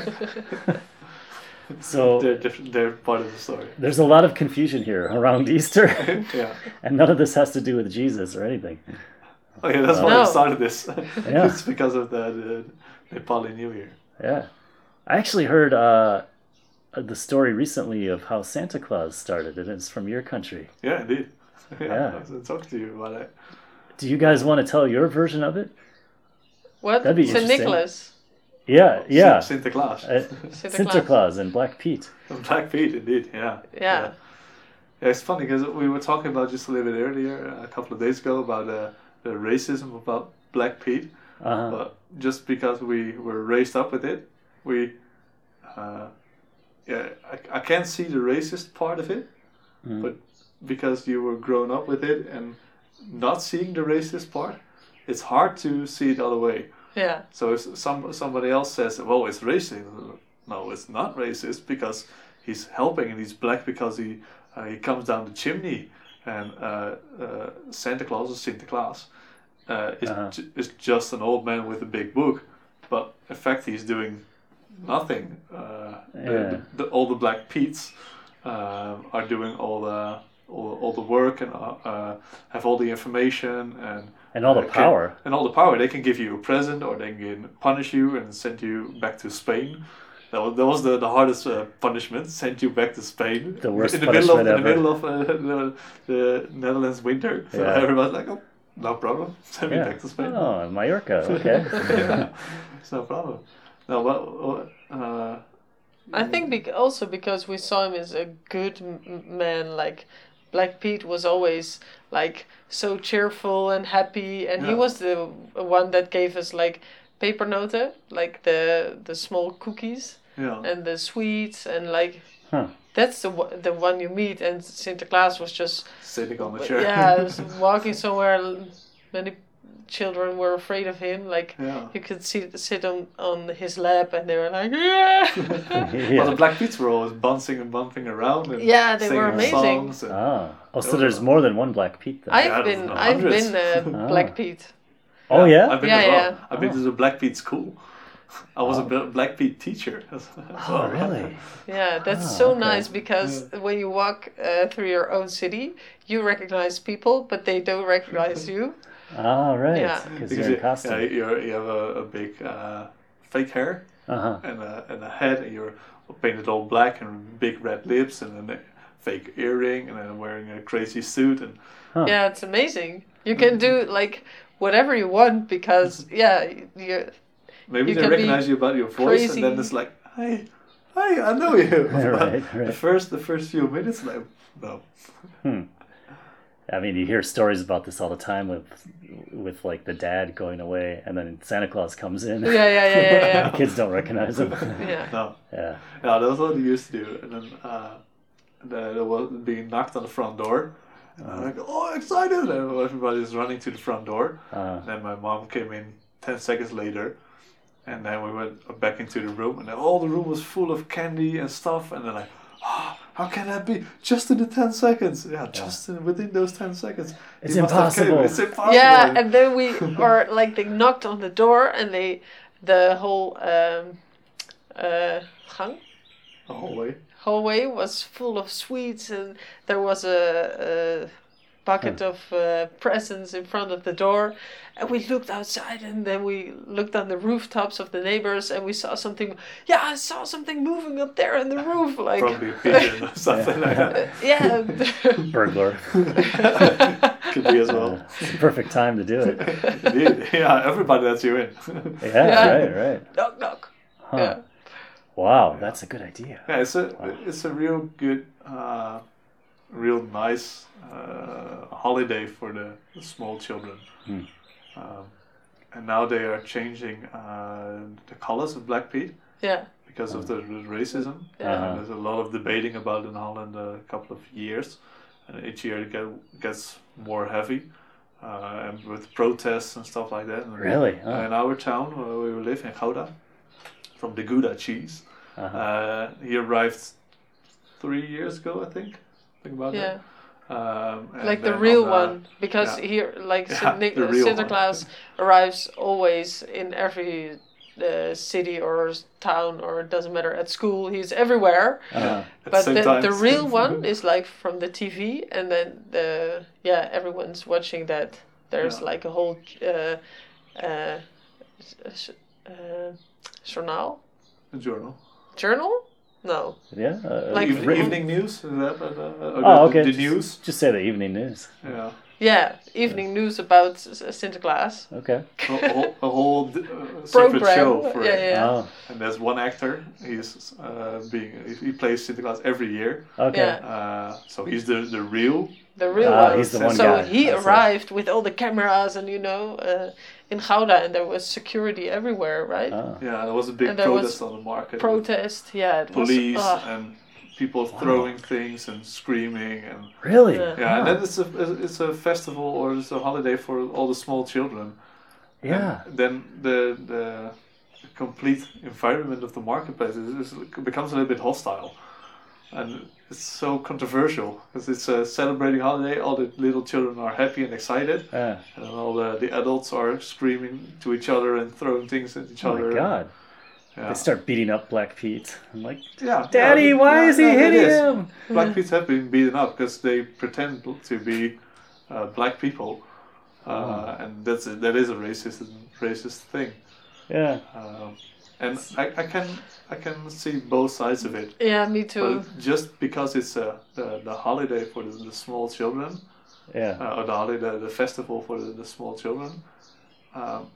So They're different. They're part of the story. there's a lot of confusion here around Easter, Yeah. and none of this has to do with Jesus or anything. Oh yeah, that's why No. I started this. Yeah. It's because of the, the Nepali New Year. Yeah, I actually heard uh, the story recently of how Santa Claus started, and it's from your country. Yeah, indeed. Yeah, Yeah. I was talking to you about it. Do you guys want to tell your version of it? what? That'd be Saint interesting. Nicholas. Yeah, yeah. Sin- Sinterklaas. Uh, Santa Sinterklaas Claus. and Black Pete. Black Pete, indeed. Yeah. Yeah. Yeah, it's funny because we were talking about just a little bit earlier, a couple of days ago, about uh, the racism about Black Pete. Uh-huh. But just because we were raised up with it, we, uh, yeah, I, I can't see the racist part of it, Mhm. but because you were grown up with it and not seeing the racist part, it's hard to see it the other way. Yeah. So if some somebody else says, "Well, it's racist," no, it's not racist because he's helping and he's black because he uh, he comes down the chimney, and uh, uh, Santa Claus or Sinterklaas uh, is Uh-huh. ju- is just an old man with a big book, but in fact he's doing nothing. Uh, the, Yeah. the, the, all the Black Pete's um, are doing all the all, all the work and uh, uh, have all the information and And all the uh, can- power. and all the power. They can give you a present, or they can punish you and send you back to Spain. That was, that was the, the hardest uh, punishment. Send you back to Spain. The worst in the middle of punishment in the ever. middle of uh, the, the Netherlands winter. So Yeah. everybody's like, oh, no problem. Send me Yeah. back to Spain. Oh, Mallorca. Okay. Yeah, it's no problem. No, what? what uh, I think bec- also because we saw him as a good m- man, like Black Pete was always like so cheerful and happy, and he Yeah. was the one that gave us like pepernoten, like the the small cookies yeah. and the sweets, and like Huh. that's the one- the one you meet, and Sinterklaas was just Sitting on the chair. yeah was walking somewhere. Many children were afraid of him, like. Yeah. You could see sit on, on his lap, and they were like, yeah, Well, the Yeah. Black Pete's were always bouncing and bumping around and Yeah, they were singing amazing. songs. And, Ah. Oh, so Those there's are- more than one Black Pete then. I've Yeah, been, no, I've hundreds. been uh, Ah. Black Pete. Oh, yeah? I've been Yeah, as well. yeah. I've been Oh. to the Black Pete school. I was a Bla- Black Pete teacher. as Oh, well. really? Yeah, that's Ah, so okay. nice because when you walk uh, through your own city, you recognize people, but they don't recognize you. Ah, right. Yeah. Because Because you're in you, costume. yeah, you're, you have a, a big uh, fake hair Uh-huh. and a, and a head, and you're painted all black and big red lips and then a fake earring, and then wearing a crazy suit. And Huh. Yeah, it's amazing. You can do like whatever you want because yeah, you maybe You they can be recognize you about your voice, and then crazy. it's like, hey, hey, I know you. But Right, The right. first, the first few minutes, like, no. I mean, you hear stories about this all the time with, with like the dad going away, and then Santa Claus comes in. yeah yeah yeah yeah yeah. The kids don't recognize him. yeah. No. Yeah. Yeah, that's what they used to do. And then uh, the, there was being knocked on the front door. And I'm like, oh, excited! And everybody's running to the front door. Uh, And then my mom came in ten seconds later. And then we went back into the room. And then all the room was full of candy and stuff. And they're like, oh, how can that be? Just in the ten seconds. Yeah, just in, within those ten segens. It's He must have came. impossible. It's impossible. Yeah, and then we or like they knocked on the door and they the whole um uh gang the whole way. hallway was full of sweets, and there was a, a bucket of uh, presents in front of the door, and we looked outside, and then we looked on the rooftops of the neighbors, and we saw something. Yeah, I saw something moving up there on the roof, like Probably a pigeon or something like that. yeah. burglar. Could be as well. It's the perfect time to do it. Indeed. Yeah, everybody lets you in. Yeah, Yeah. right, right. knock knock. Huh. Yeah. Wow, that's a good idea. Yeah, it's a it's a real good, uh, real nice uh, holiday for the, the small children. Hmm. Um, and now they are changing uh, the colors of Black Pete Yeah. because of the, the racism. Yeah. Uh-huh. And there's a lot of debating about it in Holland a couple of years, and each year it get, gets more heavy. Uh, and with protests and stuff like that. And Really? Oh. in our town where we live in Gouda, from the Gouda cheese. Uh-huh. Uh, he arrived three years ago, I think. Think about Yeah. that. Um, and Like the then real on the- one, because yeah. here, like Yeah, Saint Nic- the real Santa one. Claus arrives always in every uh, city or s- town, or it doesn't matter, at school. He's everywhere. Uh-huh. At But same the, time. the real one is like from the T V, and then the yeah everyone's watching that. There's Yeah. like a whole uh, uh, s- uh, journal A journal. journal. No, Yeah. Uh, Like Eve- written- evening news, is that? Uh, uh, Oh, the, okay. The just, news. Just say the evening news. Yeah. yeah, evening news about S- S- Sinterklaas Okay. A, a whole, a whole d- uh, separate program. show for yeah, it. yeah, Oh, And there's one actor. He's uh, being he- he plays Sinterklaas every year. okay. yeah. Uh, so he's the the real. The real Ah, one. he's the one so guy. he I see. arrived with all the cameras, and you know, uh, in Gouda, and there was security everywhere, right? Oh. Yeah, there was a big And there was protest on the market. Protest, yeah. It Police was, ah, and people throwing things and screaming and Really? Yeah. yeah, and Huh. then it's a it's a festival or it's a holiday for all the small children. Yeah. And then the the complete environment of the marketplace is, is becomes a little bit hostile. and it's so controversial because it's a celebrating holiday. All the little children are happy and excited, Uh, and all the, the adults are screaming to each other and throwing things at each oh other. my God. Yeah. They start beating up Black Pete. I'm like, Yeah, Daddy, yeah, why yeah, is he yeah, it hitting is. him? Black Pete have been beaten up because they pretend to be uh, black people, uh, Oh. and that's a, that is a racist racist thing. Yeah. Um, and I, I can I can see both sides of it. Yeah, me too. But just because it's uh, the the holiday for the, the small children, Yeah. uh, or the holiday the, the festival for the, the small children, um,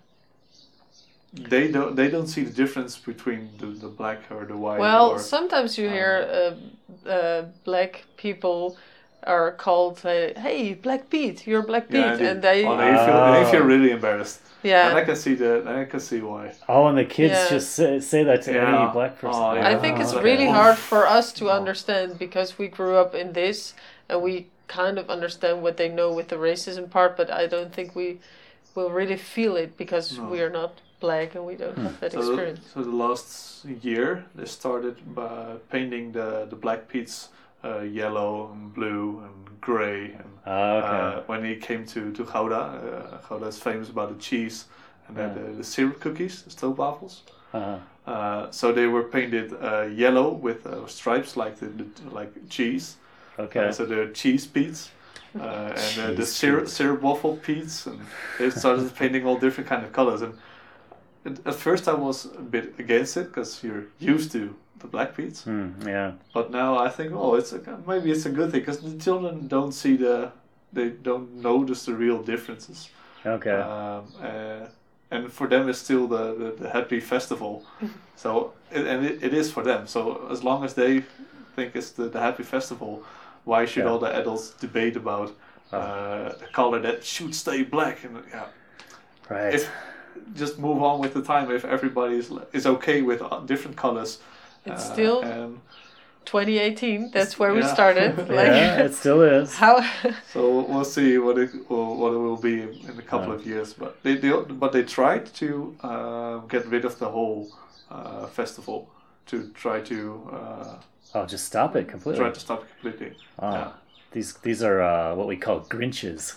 they don't they don't see the difference between the, the black or the white. Well, or, sometimes you hear uh, uh, black people are called like, "Hey, Black Pete, you're Black Pete," yeah, and they, oh, they feel they feel Oh. really embarrassed. And I yeah. can see that. I can see why. Oh, and the kids Yeah. just say, say that to Yeah. any black person. Oh, yeah. I think it's Oh, really okay. hard for us to Oh. understand because we grew up in this and we kind of understand what they know with the racism part, but I don't think we will really feel it because No. we are not black and we don't have that So, experience. so the last year they started by painting the the Black Pete's uh, yellow and blue and grey. And Oh, okay. uh, when he came to to Gouda, uh, Gouda is famous about the cheese and Yeah. the, the syrup cookies, the stroopwafels. Uh-huh. Uh, so they were painted uh, yellow with uh, stripes like the, the like cheese. Okay. Uh, so they're cheese Pete's. Uh, and uh, the Cheese syrup, Pete's. syrup waffle Pete's, and they started painting all different kind of colors. And at, at first I was a bit against it because you're used to the Black Pete's, Hmm, yeah. but now I think, oh, it's a, maybe it's a good thing because the children don't see the, they don't notice the real differences. Okay. Um, uh, and for them it's still the, the, the happy festival. So it, and it, it is for them. So as long as they think it's the, the happy festival, why should Yeah. all the adults debate about uh, the color that should stay black? And yeah, Right. if just move on with the time. If everybody is is okay with uh, different colors, It's uh, still and twenty eighteen, that's where we Yeah. started. Like, Yeah, it still is. how? so we'll see what it will, what it will be in a couple Yeah. of years. But they, they but they tried to uh, get rid of the whole uh, festival to try to uh, Oh, just stop it completely. try to stop it completely. Oh, Yeah. these these are uh, what we call Grinches.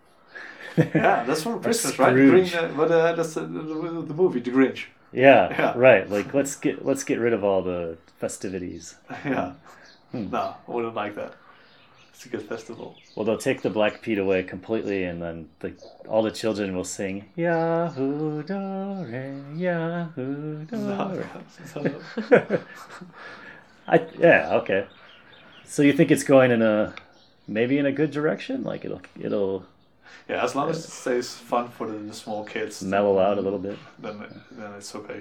Yeah, that's from Christmas, right? The Scrooge. Green, uh, but uh, that's the, the, the movie, The Grinch. Yeah, Yeah. right. Like let's get let's get rid of all the festivities. Yeah. Hmm. No, I wouldn't like that. It's a good festival. Well, they'll take the Black Pete away completely, and then the, all the children will sing Yahoo Dore, Yahoo No, Dore. I yeah okay. So you think it's going in a maybe in a good direction? Like it'll it'll yeah, as long as it stays fun for the, the small kids, mellow out a little bit. then then it's okay.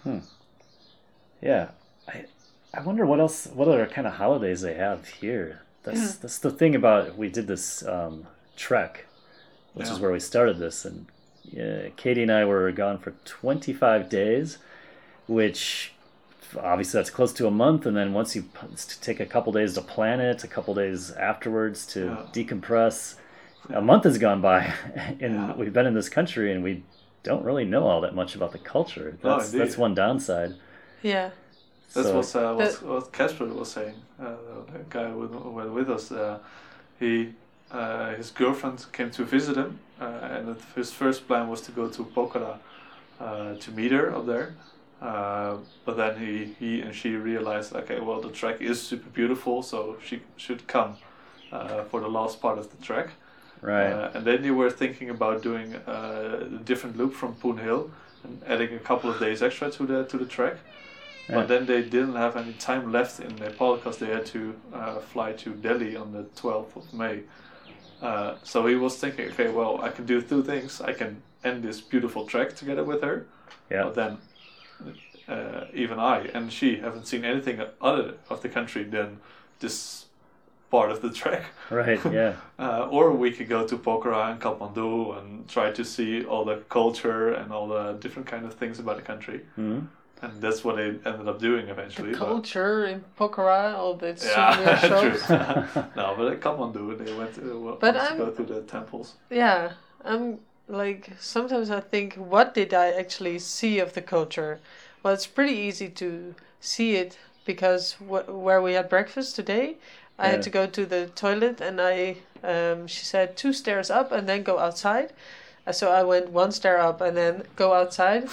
Yeah, I I wonder what else, what other kind of holidays they have here. That's that's the thing about we did this um, trek, which is Yeah. where we started this, and yeah, Katie and I were gone for twenty-five days, which obviously that's close to a month. And then once you p- take a couple days to plan it, a couple days afterwards to Yeah. decompress, a month has gone by, and Yeah. we've been in this country and we don't really know all that much about the culture. No, That's indeed. that's one downside. Yeah. That's So- what uh, what, That- what Casper was saying. Uh, the guy with with, with us. Uh, he uh, his girlfriend came to visit him, uh, and it- his first plan was to go to Pokhara uh, to meet her up there. Uh, but then he, he and she realized, okay, well, the track is super beautiful, so she should come uh, for the last part of the track. Right. Uh, and then they were thinking about doing uh, a different loop from Poon Hill and adding a couple of days extra to the to the track. Yeah. But then they didn't have any time left in Nepal because they had to uh, fly to Delhi on the twelfth of May. Uh, so he was thinking, okay, well, I can do two things. I can end this beautiful track together with her, Yeah. but then uh, even I and she haven't seen anything other of the country than this part of the track. Right. Yeah. Uh, or we could go to Pokhara and Kathmandu and try to see all the culture and all the different kind of things about the country. hmm And that's what they ended up doing eventually. The but- culture in Pokhara, all the souvenir yeah, shops. true. No, but at Kathmandu they went to, well, But to I'm- go to the temples. Yeah, I'm like sometimes I think, what did I actually see of the culture? Well, it's pretty easy to see it because wh- where we had breakfast today, I Yeah. had to go to the toilet, and I um, she said two stairs up and then go outside. Uh, So I went one stair up and then go outside,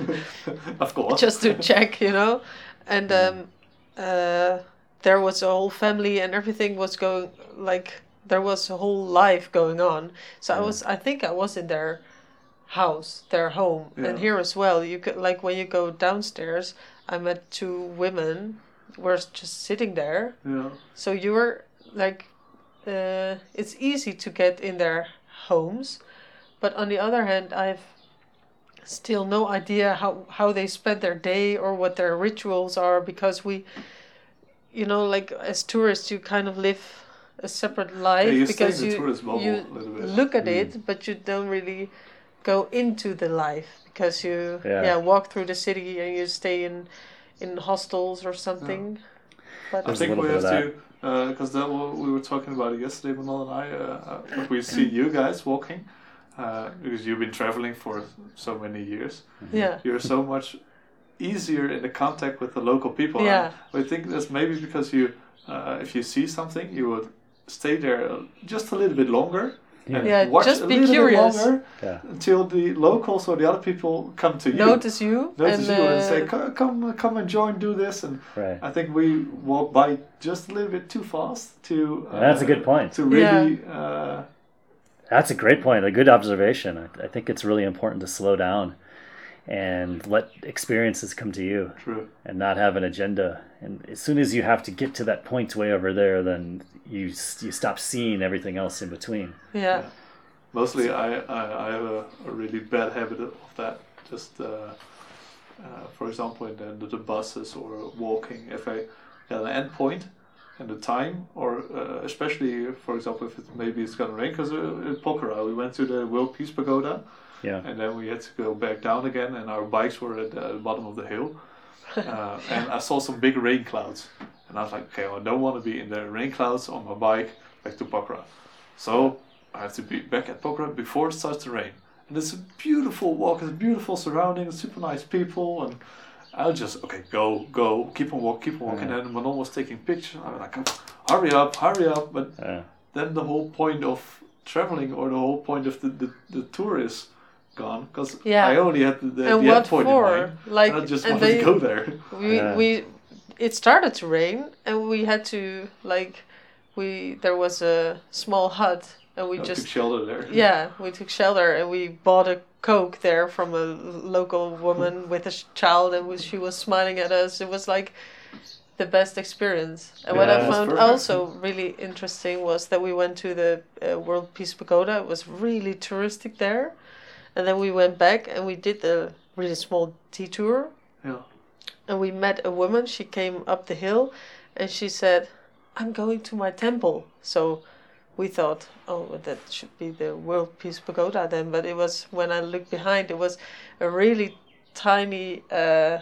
Of course. just to check, you know. And um, uh, there was a whole family, and everything was going like there was a whole life going on. So I was, I think I was in their house, their home, Yeah. and here as well. You could like when you go downstairs, I met two women were just sitting there. Yeah. So you were like, uh, it's easy to get in their homes, but on the other hand, I've still no idea how, how they spend their day or what their rituals are, because we, you know, like as tourists, you kind of live a separate life you stay in because the you tourist bubble you a little bit. look at it, but you don't really go into the life because you Yeah. yeah, walk through the city and you stay in in hostels or something. But I There's a think little we bit have of to, because that what we were talking about it yesterday, Manal and I. Uh, uh, we see you guys walking, uh, because you've been traveling for so many years. yeah, You're so much easier in the contact with the local people. Yeah. And I think that's maybe because you, uh, if you see something, you would stay there just a little bit longer. And Yeah, watch just a be little curious. bit longer Yeah. until the locals or the other people come to you. notice you Notice and, you and uh, say, come, come, come and join, do this. And Right. I think we walk by just a little bit too fast to. Uh, That's a good point. To really. Uh, That's a great point, a good observation. I, I think it's really important to slow down and let experiences come to you true. and not have an agenda. And as soon as you have to get to that point way over there, then you s- you stop seeing everything else in between. yeah, Mostly, I, I, I have a, a really bad habit of that. Just, uh, uh, for example, in the, the buses or walking, if I get an end point and the time, or uh, especially, for example, if it, maybe it's gonna rain, because uh, in Pokhara we went to the World Peace Pagoda, Yeah. and then we had to go back down again, and our bikes were at the bottom of the hill, uh, and I saw some big rain clouds, and I was like, okay, well, I don't want to be in the rain clouds on my bike back to Pokhara, so I have to be back at Pokhara before it starts to rain. And it's a beautiful walk, it's beautiful surroundings, super nice people, and I'll just, okay, go, go, keep on walking, keep on walking. Yeah. And when I was taking pictures, I was like, oh, hurry up, hurry up. But Yeah. then the whole point of traveling, or the whole point of the, the, the tour is gone, because Yeah. I only had the, the, and the what end point for? in mind, Like, and I just and wanted they, to go there. we Yeah. we it started to rain, and we had to like we there was a small hut, and we I just took shelter there. yeah we took shelter, and we bought a Coke there from a local woman with a sh- child, and we, she was smiling at us. It was like the best experience. And what Yeah, I that's found perfect. also really interesting was that we went to the uh, World Peace Pagoda. It was really touristic there, and then we went back and we did a really small detour, Yeah. and we met a woman. She came up the hill, and she said, "I'm going to my temple." So we thought, oh, that should be the World Peace Pagoda then. But it was, when I looked behind, it was a really tiny. Uh,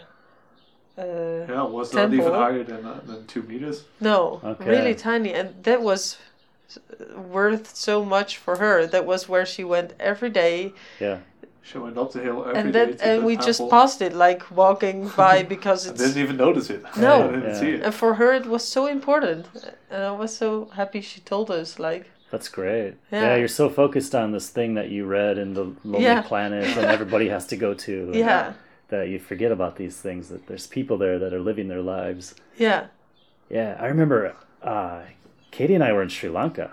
uh, Yeah, it was not temple. even higher than, uh, than two meters. No, Okay. really tiny, and that was worth so much for her. That was where she went every day, Yeah. She went up the hill every and day that to and the we just temple. passed it like walking by because I it's. didn't even notice it. No. I didn't Yeah. see it. And for her, it was so important, and I was so happy she told us. Like, That's great. Yeah. Yeah. You're so focused on this thing that you read in the Lonely Yeah. Planet and everybody has to go to. and yeah, That you forget about these things, that there's people there that are living their lives. yeah, Yeah, I remember uh, Katie and I were in Sri Lanka,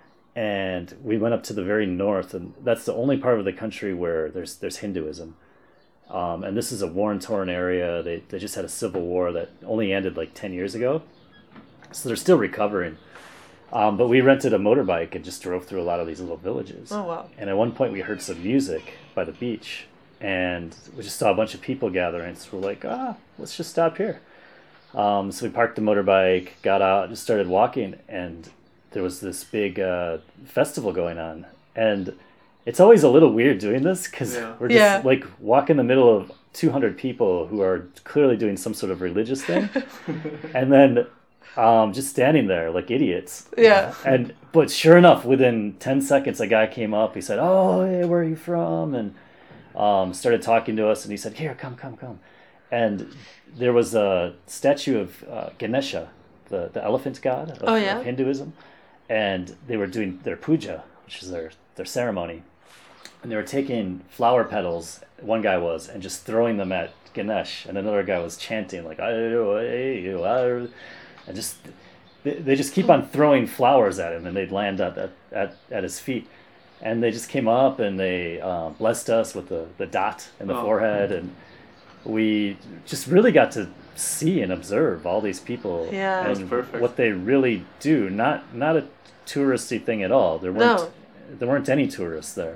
and we went up to the very north, and that's the only part of the country where there's there's Hinduism. Um, and this is a war-torn area. They they just had a civil war that only ended like ten years ago, so they're still recovering. Um, but we rented a motorbike and just drove through a lot of these little villages. Oh, wow. And at one point we heard some music by the beach, and we just saw a bunch of people gathering. So we're like, ah, let's just stop here. Um, so we parked the motorbike, got out, just started walking, and there was this big uh, festival going on. And it's always a little weird doing this because Yeah. we're just Yeah. like walk in the middle of two hundred people who are clearly doing some sort of religious thing, and then um, just standing there like idiots. yeah, And but sure enough, within ten seconds, a guy came up. He said, "Oh, hey, where are you from?" And um, started talking to us. And he said, "Here, come, come, come." and there was a statue of uh, Ganesha, the, the elephant god of, Oh, yeah? of Hinduism, and they were doing their puja, which is their, their ceremony, and they were taking flower petals, one guy was, and just throwing them at Ganesh, and another guy was chanting like, and just they, they just keep on throwing flowers at him, and they'd land at at, at, at his feet. And they just came up and they uh, blessed us with the, the dot in the Oh. forehead, and we just really got to see and observe all these people Yeah. and That's perfect. what they really do. Not not a touristy thing at all. There weren't No. there weren't any tourists there.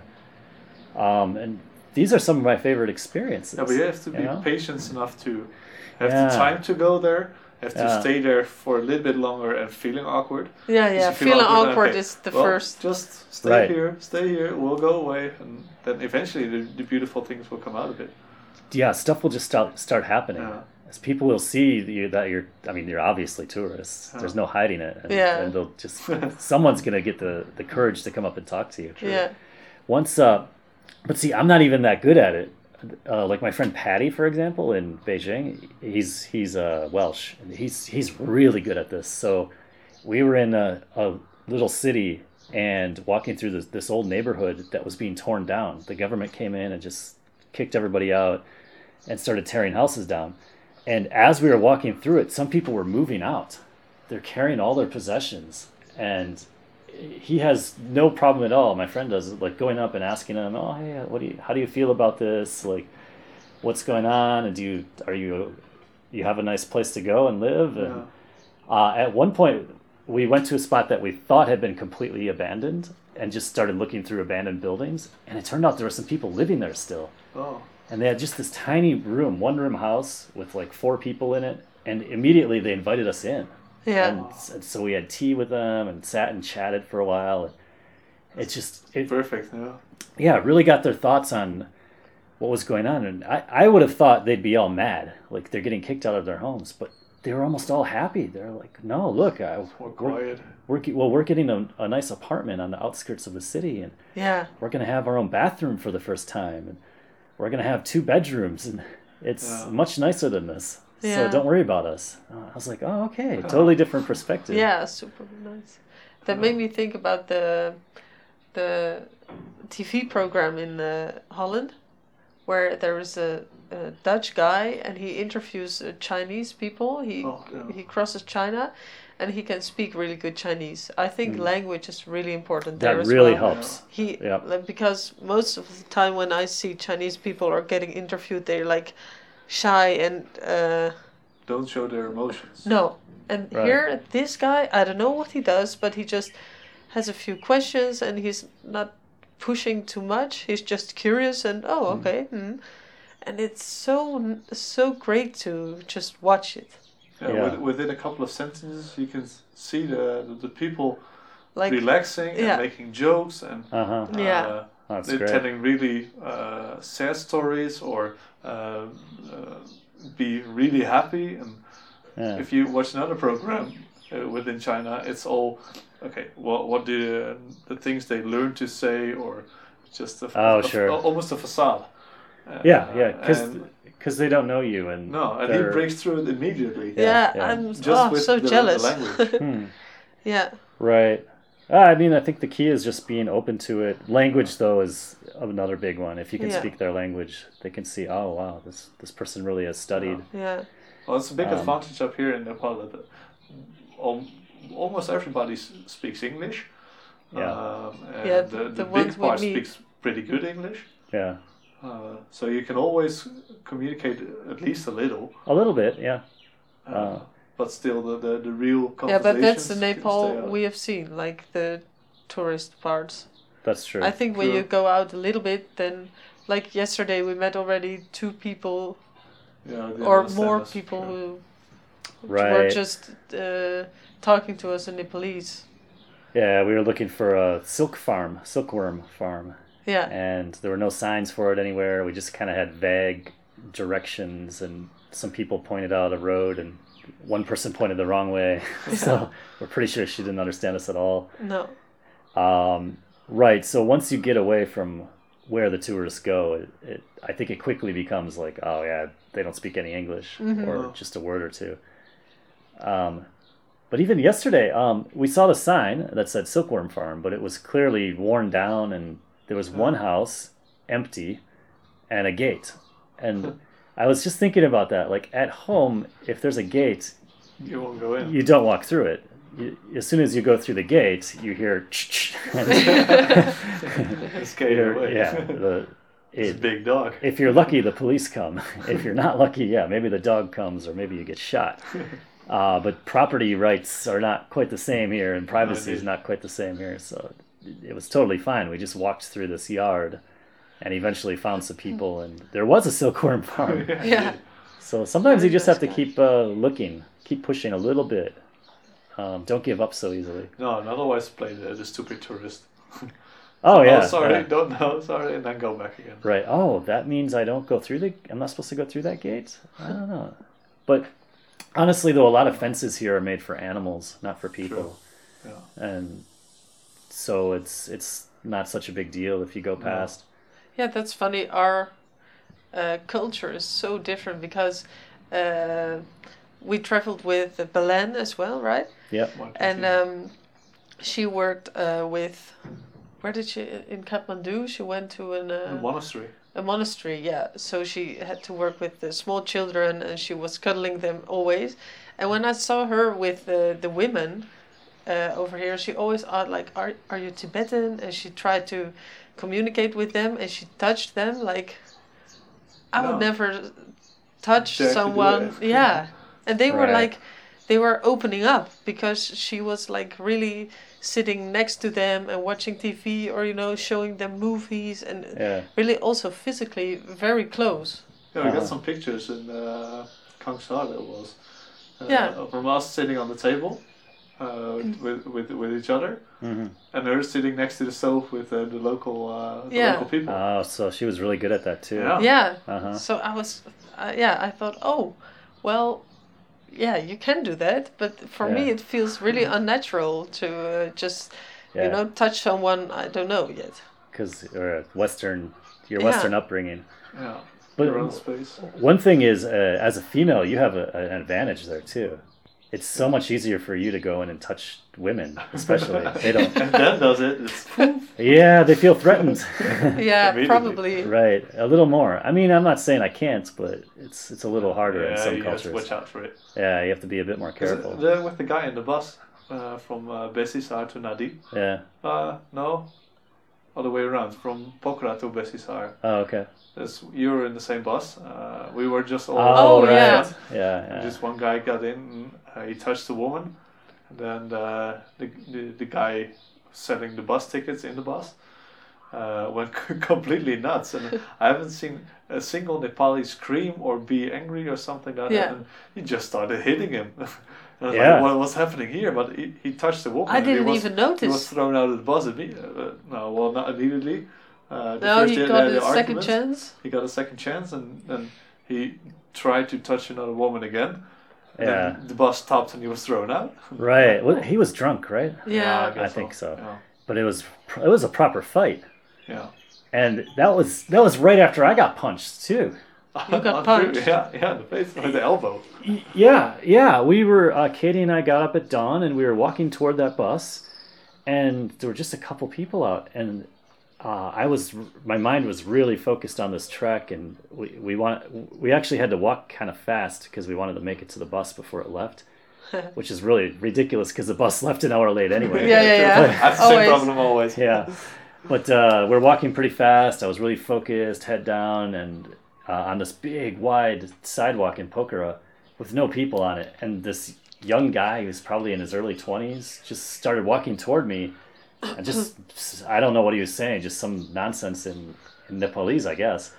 Um, and these are some of my favorite experiences. Yeah, but you have to be you know? patient enough to have Yeah. the time to go there, have to Yeah. stay there for a little bit longer and feeling awkward. Yeah, If yeah. you feel Feeling awkward, awkward okay, is the well, first. Just stay Right. here, stay here, we'll go away, and then eventually the, the beautiful things will come out of it. Yeah, stuff will just start start happening. Yeah. As people will see that you that you're. I mean, you're obviously tourists. Yeah. There's no hiding it. And, Yeah. and they'll just someone's gonna get the the courage to come up and talk to you. Yeah. Once, uh, but see, I'm not even that good at it. Uh, like my friend Patty, for example, in Beijing, he's he's uh, Welsh, and he's he's really good at this. So we were in a, a little city and walking through this, this old neighborhood that was being torn down. The government came in and just kicked everybody out and started tearing houses down. And as we were walking through it, some people were moving out. They're carrying all their possessions, and he has no problem at all. My friend does, like going up and asking him, "Oh, hey, what do you? How do you feel about this? Like, what's going on? And do you are you you have a nice place to go and live?" And uh, at one point, we went to a spot that we thought had been completely abandoned, and just started looking through abandoned buildings. And it turned out there were some people living there still. Oh, And they had just this tiny room, one room house with like four people in it. And immediately they invited us in. Yeah. And, s- and so we had tea with them and sat and chatted for a while. And it's just, it, perfect. Yeah. yeah, it really got their thoughts on what was going on. And I, I would have thought they'd be all mad, like they're getting kicked out of their homes. But they were almost all happy. They're like, no, look, I, More we're, quiet. we're, ge- well, we're getting a, a nice apartment on the outskirts of the city. And Yeah. we're going to have our own bathroom for the first time. And we're going to have two bedrooms. And it's Yeah. much nicer than this. Yeah. So don't worry about us. Uh, I was like, oh, okay. Totally different perspective. Yeah, super nice. That made me think about the the T V program in uh, Holland, where there is a, a Dutch guy and he interviews uh, Chinese people. He Oh, yeah. he crosses China, and he can speak really good Chinese. I think language is really important there That as really well. helps. He Yeah. like, because most of the time when I see Chinese people are getting interviewed, they're like shy and. Uh, Don't show their emotions. no. And Right. here, this guy, I don't know what he does, but he just has a few questions and he's not pushing too much. He's just curious and, oh, okay. Hmm. And it's so, so great to just watch it. Yeah, Yeah. With, within a couple of sentences, you can see the the, the people Like, relaxing yeah. and making jokes and Uh huh. Yeah. uh, That's they're great. telling really uh, sad stories or uh, uh, be really happy. And Yeah. if you watch another program uh, within China, it's all okay. What what do uh, the things they learn to say, or just a, Oh, a- sure. almost a facade. Uh, Yeah, yeah, and- because they don't know you, and no, and he they're- breaks through it immediately. yeah, yeah. I'm Just oh, with so the- the jealous. language. Hmm, Yeah, right. Uh, I mean, I think the key is just being open to it. Language, though, is another big one. If you can Yeah. speak their language, they can see, oh wow, this this person really has studied. yeah, Well, it's a big Um, advantage up here in Nepal that al- almost everybody s- speaks English. Yeah. Um, and Yeah, the, the the ones big we part meet. speaks pretty good English. Yeah, Uh, so you can always communicate at least a little. a little bit. Yeah, Uh, Uh. but still, the, the, the real yeah. conversations But that's the can stay Nepal out. we have seen, like the tourist parts. that's true. I think when True. you go out a little bit, then like yesterday we met already two people Yeah, they or understand more us, people sure. who Right. were just uh, talking to us in Nepalese. Yeah, we were looking for a silk farm, silkworm farm, Yeah, and there were no signs for it anywhere. We just kind of had vague directions, and some people pointed out a road, and one person pointed the wrong way. So we're pretty sure she didn't understand us at all. no, Um, right. So once you get away from where the tourists go, it, it I think it quickly becomes like, oh yeah, they don't speak any English Mm-hmm. or just a word or two. Um, but even yesterday, um, we saw the sign that said Silkworm Farm, but it was clearly worn down, and there was one house empty and a gate. And I was just thinking about that. Like at home, if there's a gate, You won't go in. you don't walk through it. You, as soon as you go through the gate, you hear. Skate away. Yeah, the, It's a it, big dog. if you're lucky, the police come. If you're not lucky, yeah, maybe the dog comes, or maybe you get shot. Uh, but property rights are not quite the same here, and privacy is indeed. not quite the same here. So it was totally fine. We just walked through this yard, and eventually found some people, and there was a silkworm farm. Yeah. So sometimes you Very just have to nice guy. keep uh, looking, keep pushing a little bit. Um, don't give up so easily. No, and otherwise play the, the stupid tourist. Oh yeah. Oh, sorry, yeah. don't know, sorry, and then go back again. Right. Oh, that means I don't go through the. I'm not supposed to go through that gate. I don't know. But honestly, though, a lot of fences here are made for animals, not for people, Yeah. and so it's it's not such a big deal if you go past. Yeah, that's funny. Our uh, culture is so different because uh, we traveled with Belen as well, right? Yep. One, two, And three. um, she worked uh, with. Where did she in Kathmandu? She went to an, a uh, monastery. a monastery. Yeah, so she had to work with the small children, and she was cuddling them always. And when I saw her with the the women uh, over here, she always asked like, "Are are you Tibetan?" And she tried to communicate with them, and she touched them like. I would No. never touch Dare to do someone. it. Yeah, and they were Right. like, they were opening up because she was like really sitting next to them and watching T V, or you know, showing them movies, and Yeah. really also physically very close. Yeah, we got Uh-huh. some pictures in uh, Kangsar that was. Uh, Yeah. From us sitting on the table uh, with, with with each other, hmm and her sitting next to the stove with uh, the local uh, the Yeah. local people. Oh, so she was really good at that too. Yeah. Yeah. Uh-huh. So I was, uh, yeah, I thought, oh, well, yeah, you can do that, but for me Yeah. it feels really unnatural to uh, just, Yeah. you know, touch someone I don't know yet. Because uh, Western, your Yeah. Western upbringing. Yeah. But Your own space. one thing is, uh, as a female, you have a, an advantage there too. It's so much easier for you to go in and touch women, especially. They don't. And Dan does it. It's Yeah, they feel threatened. Yeah, Immediately. probably. Right, a little more. I mean, I'm not saying I can't, but it's it's a little harder in yeah, some you have to cultures. watch out for it. Yeah, you have to be a bit more careful. The, with the guy in the bus uh, from uh, Besisar to Nadi. Yeah. Uh, no, other way around. From Pokhara to Besisar. Oh, okay. This, you were in the same bus. Uh, we were just all. Oh, Oh, right. yeah. Yeah, yeah. Just one guy got in. And, uh, he touched the woman, and then the the, the, the guy selling the bus tickets in the bus uh, went completely nuts. And I haven't seen a single Nepali scream or be angry or something like Yeah. that. And he just started hitting him. And I was Yeah. like, what, what's happening here? But he, he touched the woman. I and he didn't was, even He was notice. thrown out of the bus immediately. Uh, no, well, not immediately. Uh, the No, first he day- got the a second arguments, chance. He got a second chance, and then he tried to touch another woman again. And Yeah. then the bus stopped and he was thrown out. Right. Well, he was drunk, right? Yeah. I, guess I think so. Yeah. But it was it was a proper fight, Yeah. and that was that was right after I got punched too. You got On punched. through- Yeah, yeah, the face with the elbow. Y- Yeah, yeah. We were uh, Katie and I got up at dawn, and we were walking toward that bus, and there were just a couple people out, and uh, I was my mind was really focused on this trek, and we we want we actually had to walk kind of fast because we wanted to make it to the bus before it left, which is really ridiculous because the bus left an hour late anyway. Yeah, yeah, yeah. That's the Always. same problem always. Yeah, but uh, we're walking pretty fast. I was really focused, head down, and uh, on this big, wide sidewalk in Pokhara with no people on it. And this young guy who's probably in his early twenties just started walking toward me. And just, I don't know what he was saying, just some nonsense in, in Nepalese, I guess.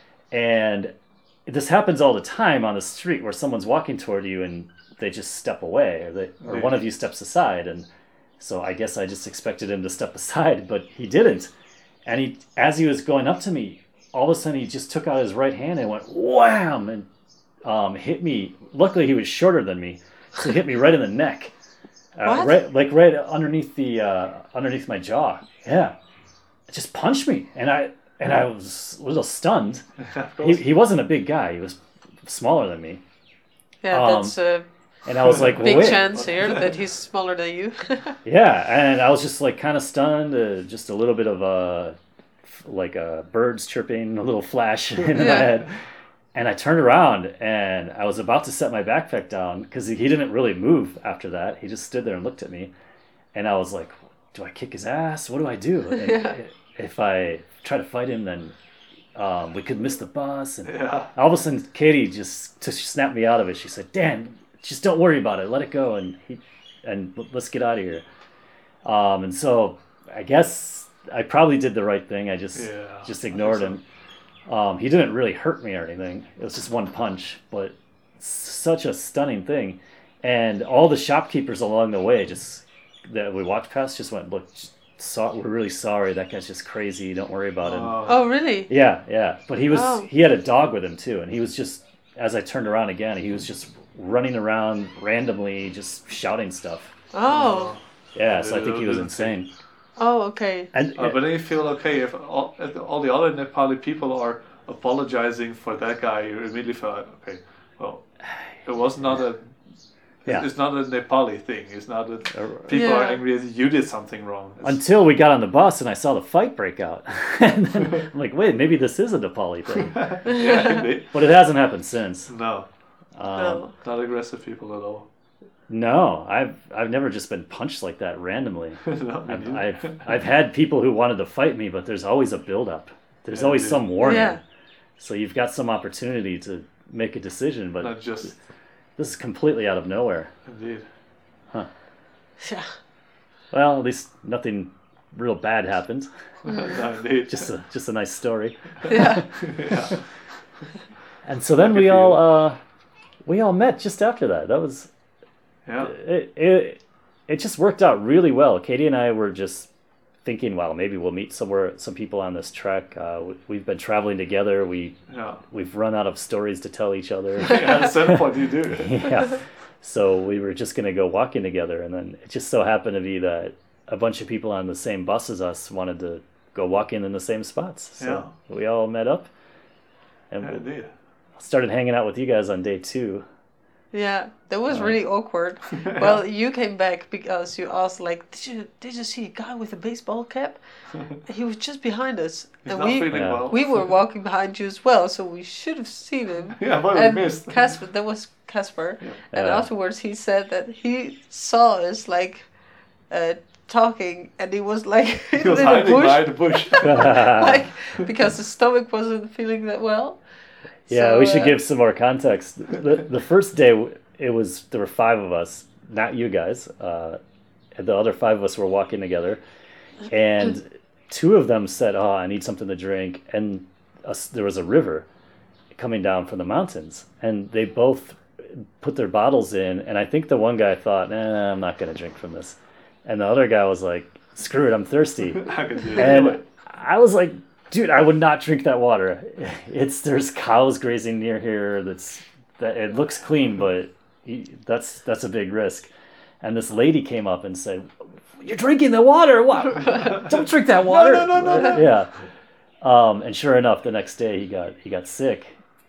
And this happens all the time on the street where someone's walking toward you and they just step away, or, they, or one of you steps aside. And so I guess I just expected him to step aside, but he didn't. And he, as he was going up to me, all of a sudden he just took out his right hand and went wham and um, hit me. Luckily he was shorter than me, so he hit me right in the neck, uh, What? right like right underneath the uh, underneath my jaw. Yeah, it just punched me, and I and I was a little stunned. Of He, course. he wasn't a big guy. He was smaller than me. Yeah, Um, that's a And I was like, big wait. chance here that he's smaller than you. Yeah, and I was just like kind of stunned, uh, just a little bit of uh, f- like uh, birds chirping, a little flash in my Yeah. head. And I turned around and I was about to set my backpack down because he didn't really move after that. He just stood there and looked at me. And I was like, do I kick his ass? What do I do? And Yeah. If I try to fight him, then um, we could miss the bus. And Yeah. all of a sudden, Katie just to snap me out of it. She said, Dan, just don't worry about it. Let it go. And he, and let's get out of here. Um, and so I guess I probably did the right thing. I just Yeah, just I ignored think him. Um, he didn't really hurt me or anything. It was just one punch, but such a stunning thing. And all the shopkeepers along the way, just that we walked past, just went, "Look, just so, we're really sorry. That guy's just crazy. Don't worry about him." Oh, Oh, really? Yeah, yeah. But he was Oh. he had a dog with him too, and he was just as I turned around again, he was just running around randomly, just shouting stuff. Oh. Yeah, so I think he was Little thing. insane. Oh, okay. And Uh, but then you feel okay if all, if all the other Nepali people are apologizing for that guy. You immediately feel like, okay, well, it was not a. Yeah. It's not a Nepali thing. It's not a. People Yeah. are angry that you did something wrong. It's, until we got on the bus and I saw the fight break out, and then I'm like, wait, maybe this is a Nepali thing. yeah, indeed. But it hasn't happened since. No, Um, No. not aggressive people at all. No, I've I've never just been punched like that randomly. no, me I've, neither. I've I've had people who wanted to fight me, but there's always a build up. There's Yeah, always dude. some warning. Yeah. So you've got some opportunity to make a decision, but Not just this is completely out of nowhere. indeed. Yeah. Well, at least nothing real bad happened. no, indeed. Just a just a nice story. Yeah. yeah. And so then Like we if all you- uh, we all met just after that. That was Yeah. it, it. It just worked out really well. Katie and I were just thinking, well, maybe we'll meet somewhere, some people on this trek. Uh, we, we've been traveling together. We Yeah. we've run out of stories to tell each other. Yeah, at some point you do. Yeah. So we were just gonna go walking together, and then it just so happened to be that a bunch of people on the same bus as us wanted to go walking in the same spots. So Yeah. we all met up and Yeah, we indeed. started hanging out with you guys on day two. Yeah, that was really awkward. Well, you came back because you asked, like, did you did you see a guy with a baseball cap? He was just behind us, He's and not we feeling Yeah. well. we were walking behind you as well, so we should have seen him. Yeah, but we And missed. Casper, that was Casper, and Yeah. afterwards he said that he saw us like uh, talking, and he was like He was in the hiding bush, behind the bush. like because his stomach wasn't feeling that well. Yeah, So, we should uh, give some more context. The, the first day, it was there were five of us, not you guys. Uh, and the other five of us were walking together, and two of them said, "Oh, I need something to drink," and us, there was a river coming down from the mountains, and they both put their bottles in, and I think the one guy thought, "Nah, I'm not gonna drink from this," and the other guy was like, "Screw it, I'm thirsty." I can do it. And I was like, dude, I would not drink that water. It's there's cows grazing near here. That's that it looks clean, but he- that's that's a big risk. And this lady came up and said, "You're drinking the water. What? Don't drink that water." no, no, no, no. Yeah. Um, and sure enough, the next day he got he got sick,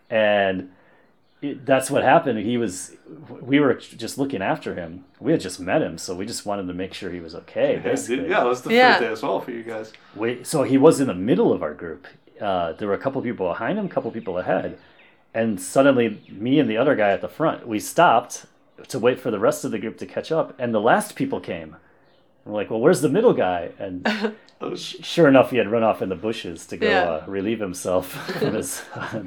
and it, that's what happened. He was, we were just looking after him. We had just met him, so we just wanted to make sure he was okay. Yeah, Basically, indeed. Yeah, it was the Yeah. first day as well for you guys. we, so he was in the middle of our group. Uh, there were a couple people behind him, a couple people ahead, and suddenly me and the other guy at the front, we stopped to wait for the rest of the group to catch up, and the last people came. We're like, well, where's the middle guy? And sh- sure enough, he had run off in the bushes to go Yeah. uh, relieve himself from his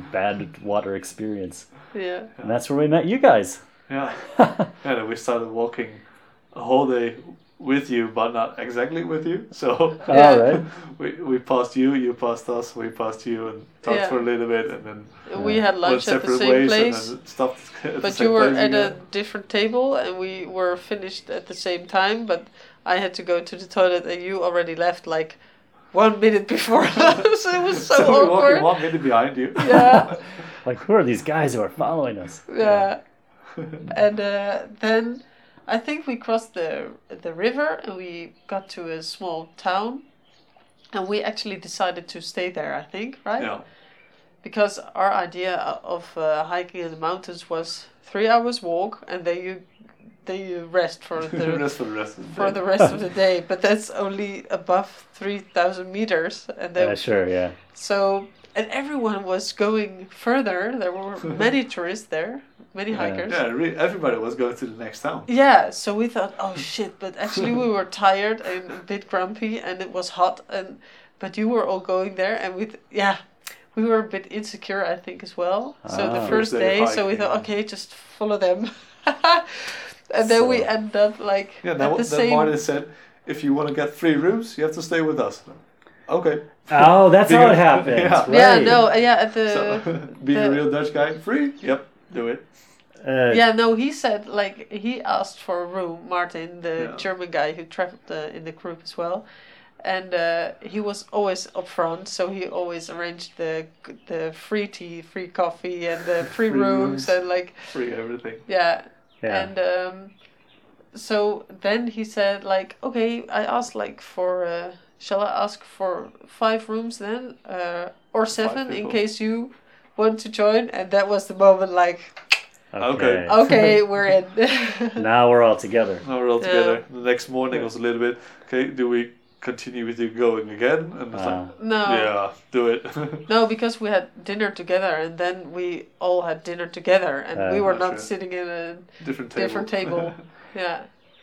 bad water experience. Yeah. And that's where we met you guys. Yeah. Yeah, then we started walking a whole day with you, but not exactly with you. So Yeah. All right. we, we passed you, you passed us, we passed you, and talked Yeah. for a little bit, and then We had went lunch at the separate same ways, place. and then stopped at the But same you were place at a again. different table, and we were finished at the same time. But I had to go to the toilet, and you already left like one minute before us. It was so, So we were awkward. walking one minute behind you. Yeah, Like, who are these guys who are following us? yeah. And uh, then I think we crossed the the river, and we got to a small town. and we actually decided to stay there. I think, right? Yeah. Because our idea of uh, hiking in the mountains was three hours walk, and then you then you rest for the rest for the rest of the for day. the rest of the day. But that's only above three thousand meters, and then Yeah, sure, yeah. so and everyone was going further. There were many tourists there, many Yeah. hikers. Yeah, re- everybody was going to the next town. Yeah, so we thought, oh shit, but actually we were tired and a bit grumpy, and it was hot, and but you were all going there, and we, th- yeah, we were a bit insecure, I think, as well. So the Ah. first First day of day, so we hiking. thought, okay, just follow them, and then we So- end up like Yeah, at then, the then same. Martin said, if you want to get free rooms, you have to stay with us. Okay. Oh, that's how it happened. Yeah. Right. Yeah, no, uh, yeah, at the. So, being a the- real Dutch guy, free? Yep, do it. Uh, Yeah, no, he said like he asked for a room. Martin, the Yeah. German guy who traveled uh, in the group as well, and uh, he was always up front, so he always arranged the the free tea, free coffee, and the free, Free rooms, rooms. and like Free everything. yeah, Yeah. and um, so then he said like, okay, I asked like for, uh, shall I ask for five rooms then, uh, or seven in people. case you want to join, and that was the moment like. Okay. Okay, we're in. Now we're all together. Now we're all together. The next morning was a little bit, okay, do we continue with you going again? And it's Uh, like, No. yeah, do it. No, because we had dinner together, and then we all had dinner together, and Uh, we were Oh, not sure. sitting in a Different table. different table. Yeah.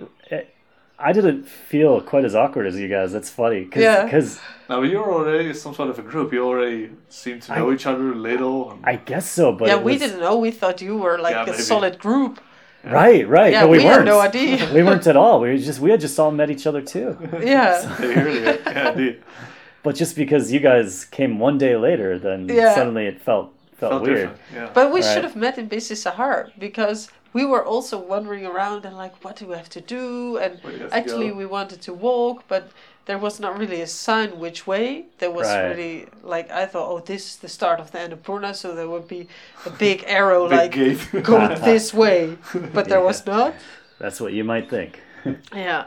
I didn't feel quite as awkward as you guys. That's funny. Cause, Yeah. 'cause Now you're already some sort of a group. You already seem to know I- each other a little. and- I guess so, but yeah, it we was- didn't know. We thought you were like Yeah, a maybe. solid group. Right, right. Yeah, no, we, we weren't. had no idea. We weren't at all. We were just we had just all met each other too. Yeah. Hey, earlier. Yeah, indeed. But just because you guys came one day later, then Yeah. suddenly it felt felt, Felt weird. different. Yeah. But we Right. should have met in Bisi Sahar because we were also wandering around and like, what do we have to do? And Where do you have to actually, go? we wanted to walk, but there was not really a sign which way. There was Right. really like I thought, oh, this is the start of the Annapurna, so there would be a big arrow Big like gate. go this way, but there was not. That's what you might think. Yeah.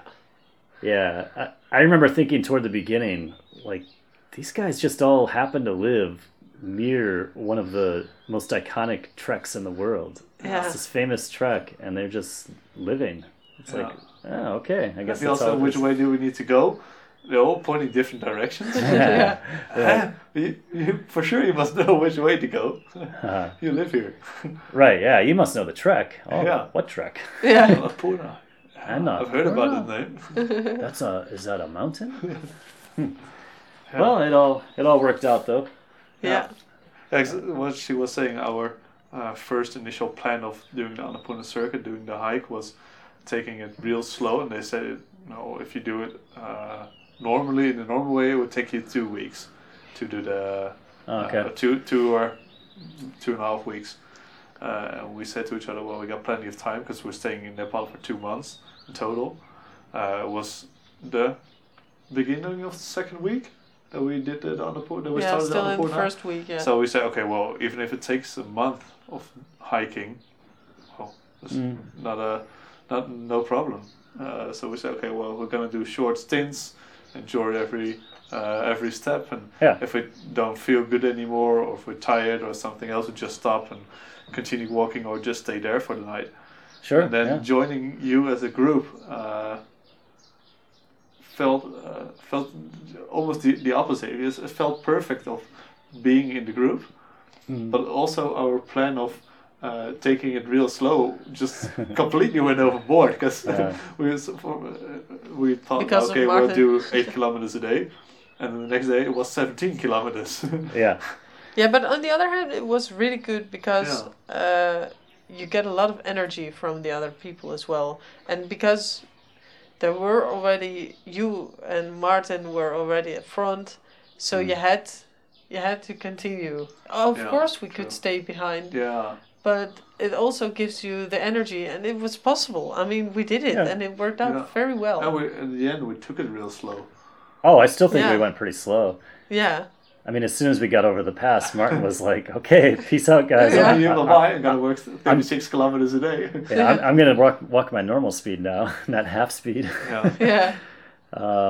Yeah, I, I remember thinking toward the beginning, like, these guys just all happen to live near one of the most iconic treks in the world. Yeah. It's this famous trek, and they're just living. It's like, oh, okay, I guess We that's also, how it which is. way do we need to go? They're all pointing different directions. Yeah. Huh? you, you, for sure, you must know which way to go. Uh, You live here. right, yeah, you must know the trek. Oh, Yeah. what trek? Yeah. Annapurna. I'm not. I've heard about the name. That's a, is that a mountain? Hmm. Well, it all, it all worked out, though. Yeah. Ex- What she was saying, our uh, first initial plan of doing the Annapurna circuit, doing the hike, was taking it real slow. And they said, you know, if you do it uh, normally in the normal way, it would take you two weeks to do the Okay. uh, two two or two and a half weeks. Uh, and we said to each other, well, we got plenty of time because we're staying in Nepal for two months in total. Uh, it was the beginning of the second week that we did the Annapurna. That we Yeah, started still the in the Annapurna. first week, yeah. So we say, okay, well, even if it takes a month of hiking, well, it's Mm. not a, not no problem. Uh, so we say, okay, well, we're gonna do short stints, enjoy every uh, every step, and Yeah. if we don't feel good anymore, or if we're tired or something else, we just stop and continue walking, or just stay there for the night. Sure. And then yeah. joining you as a group uh, felt uh, felt almost the, the opposite. It, was- it felt perfect of being in the group, Mm. but also our plan of uh, taking it real slow just completely went overboard because Yeah. we was, for, uh, we thought Because of okay we'll Martin. do eight kilometers a day, and then the next day it was seventeen kilometers. Yeah. Yeah, but on the other hand, it was really good because uh, you get a lot of energy from the other people as well. And because there were already, you and Martin were already at front, so Mm. you had you had to continue. Of Yeah, course, we could true. stay behind, Yeah, but it also gives you the energy, and it was possible. I mean, we did it, Yeah. and it worked out Yeah. very well. and we in the end we took it real slow. Oh, I still think Yeah. we went pretty slow. Yeah. I mean, as soon as we got over the pass, Martin was like, "Okay, peace out, guys. Yeah, I'm, you know I'm, why? I'm gonna work thirty-six kilometers a day. yeah, I'm, I'm gonna walk walk my normal speed now, not half speed." Yeah. Yeah. Um,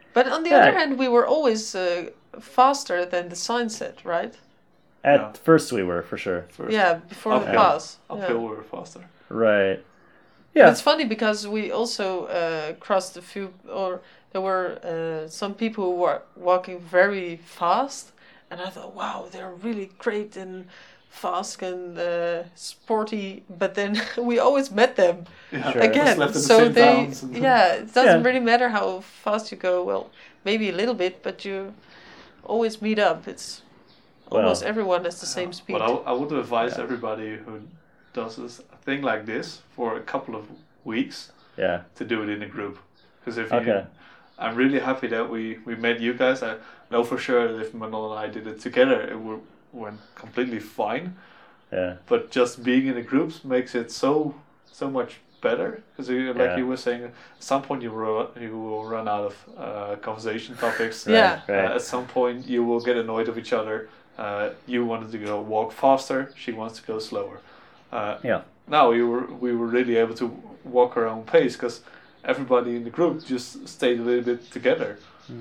But on the Yeah. other hand, we were always uh, faster than the sign said, right? At Yeah. first we were, for sure. First. Yeah, before the Uphill. pass. Uphill Yeah. we were faster. Right. But Yeah. it's funny because we also uh, crossed a few, or there were uh, some people who were walking very fast, and I thought, wow, they're really great and fast and uh, sporty. But then we always met them Yeah. Sure. again, Just left in the so same they, towns and- yeah, it doesn't Yeah. really matter how fast you go. Well, maybe a little bit, but you always meet up. It's Well, almost everyone has the same speed. But I, w- I would advise Yeah. everybody who does this a thing like this for a couple of weeks Yeah. to do it in a group. Because if you, Okay. I'm really happy that we, we met you guys. I know for sure that if Manon and I did it together, it would, went completely fine. Yeah. But just being in the groups makes it so so much better. Because like Yeah. you were saying, at some point you will you will run out of uh, conversation topics. Yeah. Right. Uh, at some point you will get annoyed of each other. Uh, you wanted to go walk faster. She wants to go slower. Uh, Yeah. now we were we were really able to walk our own pace because everybody in the group just stayed a little bit together.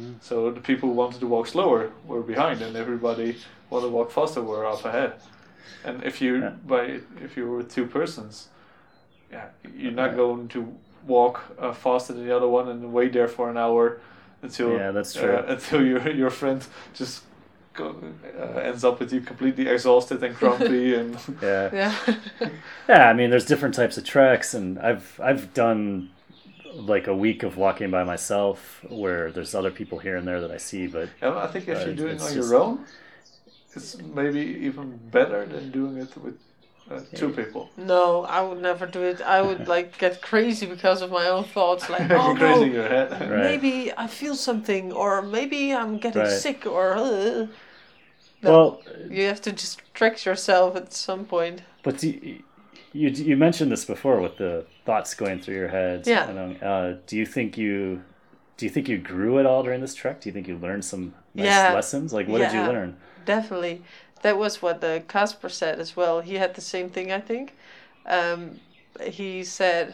So the people who wanted to walk slower were behind, and everybody wanted to walk faster were up ahead. And if you Yeah. by if you were two persons, yeah, you're not Yeah. going to walk uh, faster than the other one and wait there for an hour until Yeah, that's true. Uh, until your your friend just go, uh, ends up with you completely exhausted and grumpy and Yeah. yeah. Yeah, I mean, there's different types of treks, and I've I've done like a week of walking by myself, where there's other people here and there that I see, but Yeah, I think if Uh, you're doing it it's on just- your own, it's maybe even better than doing it with uh, two people. No, I would never do it. I would like get crazy because of my own thoughts. Like, oh You're crazy in no, your head. Right. maybe I feel something, or maybe I'm getting Right. sick, or uh, no. well, You have to distract yourself at some point. but you, you you mentioned this before with the thoughts going through your head. Yeah. And, um, uh, do you think you do you think you grew at all during this trek? Do you think you learned some nice Yeah. lessons? Like, what did you Yeah. learn? Definitely. That was what uh, Casper said as well. He had the same thing, I think. Um, he said,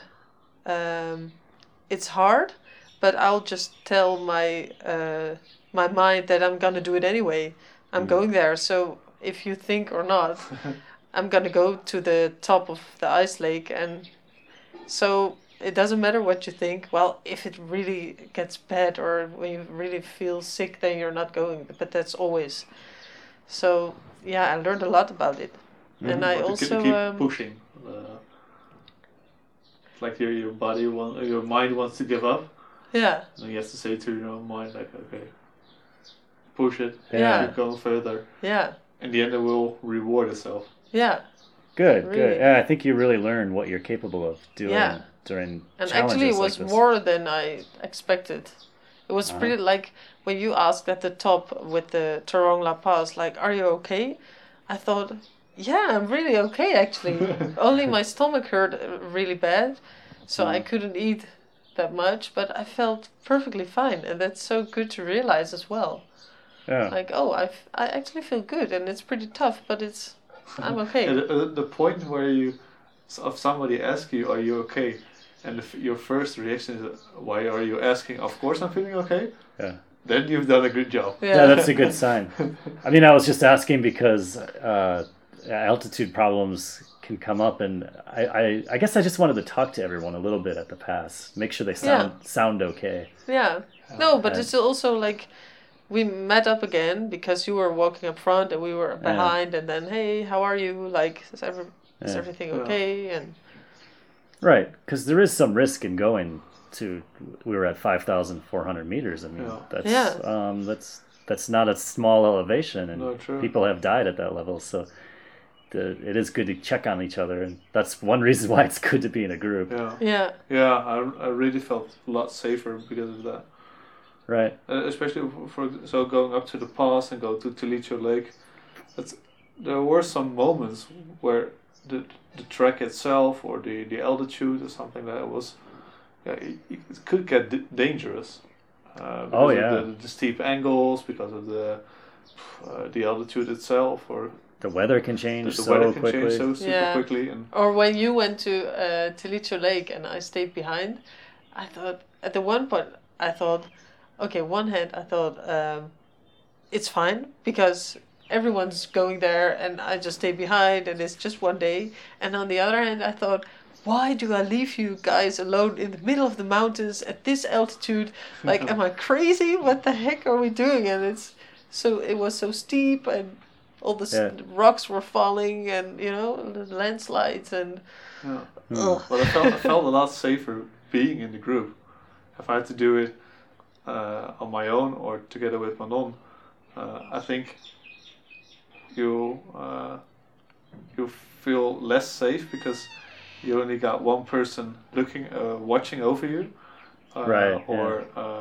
um, it's hard, but I'll just tell my uh, my mind that I'm going to do it anyway. I'm going there. So if you think or not, I'm going to go to the top of the ice lake. And so it doesn't matter what you think. Well, if it really gets bad or when you really feel sick, then you're not going. But that's always... So yeah, I learned a lot about it, and I But to also keep, keep um, pushing. Uh, it's like your your body want, your mind wants to give up, yeah, and you have to say to your own mind like, okay, push it, Yeah. keep going further. yeah, In the end, it will reward itself. yeah, Good, Really. good. Yeah, I think you really learned what you're capable of doing Yeah. during and challenges actually it like was this. more than I expected. It was Uh-huh. pretty like when you asked at the top with the Torong La Paz, like, "Are you okay?" I thought, "Yeah, I'm really okay actually. Only my stomach hurt uh, really bad, so I Mhm. couldn't eat that much, but I felt perfectly fine, and that's so good to realize as well. Yeah. Like, oh, I, f- I actually feel good, and it's pretty tough, but it's I'm okay." And the, the point where you, if somebody asks you, "Are you okay?" and if your first reaction is, "Why are you asking?" Of course, I'm feeling okay. Yeah. Then you've done a good job. Yeah, that's a good sign. I mean, I was just asking because uh, altitude problems can come up, and I, I, I guess I just wanted to talk to everyone a little bit at the pass, make sure they sound sound okay. Yeah. No, but Yeah. it's also like we met up again because you were walking up front and we were behind, and then, hey, how are you? Like, is, every, is Yeah. everything Yeah. okay? And Right, because there is some risk in going to. We were at five thousand four hundred meters. I mean, Yeah. that's Yeah. um, that's that's not a small elevation, and No, true. people have died at that level. So the, it is good to check on each other, and that's one reason why it's good to be in a group. Yeah. yeah, Yeah, I, I really felt a lot safer because of that. Right. Uh, especially for, for so going up to the pass and go to Tilicho Lake. It's, there were some moments where the the trek itself or the, the altitude or something like that was, yeah, it, it could get d- dangerous. Uh, because Oh, of yeah. the, the steep angles, because of the uh, the altitude itself, or The weather can change the so weather can quickly. change so super Yeah. quickly. And or when you went to uh, Tilicho Lake and I stayed behind, I thought at the one point I thought, okay, one hand I thought um, it's fine because everyone's going there and I just stay behind and it's just one day. And on the other hand, I thought, why do I leave you guys alone in the middle of the mountains at this altitude? Like, am I crazy? What the heck are we doing? And it's so it was so steep and all the Yeah. s- rocks were falling and you know the landslides and Yeah. ugh. But I felt I felt a lot safer being in the group. If I had to do it uh, on my own or together with Manon, uh, I think you uh, you feel less safe because you only got one person looking, uh, watching over you, uh, Right, or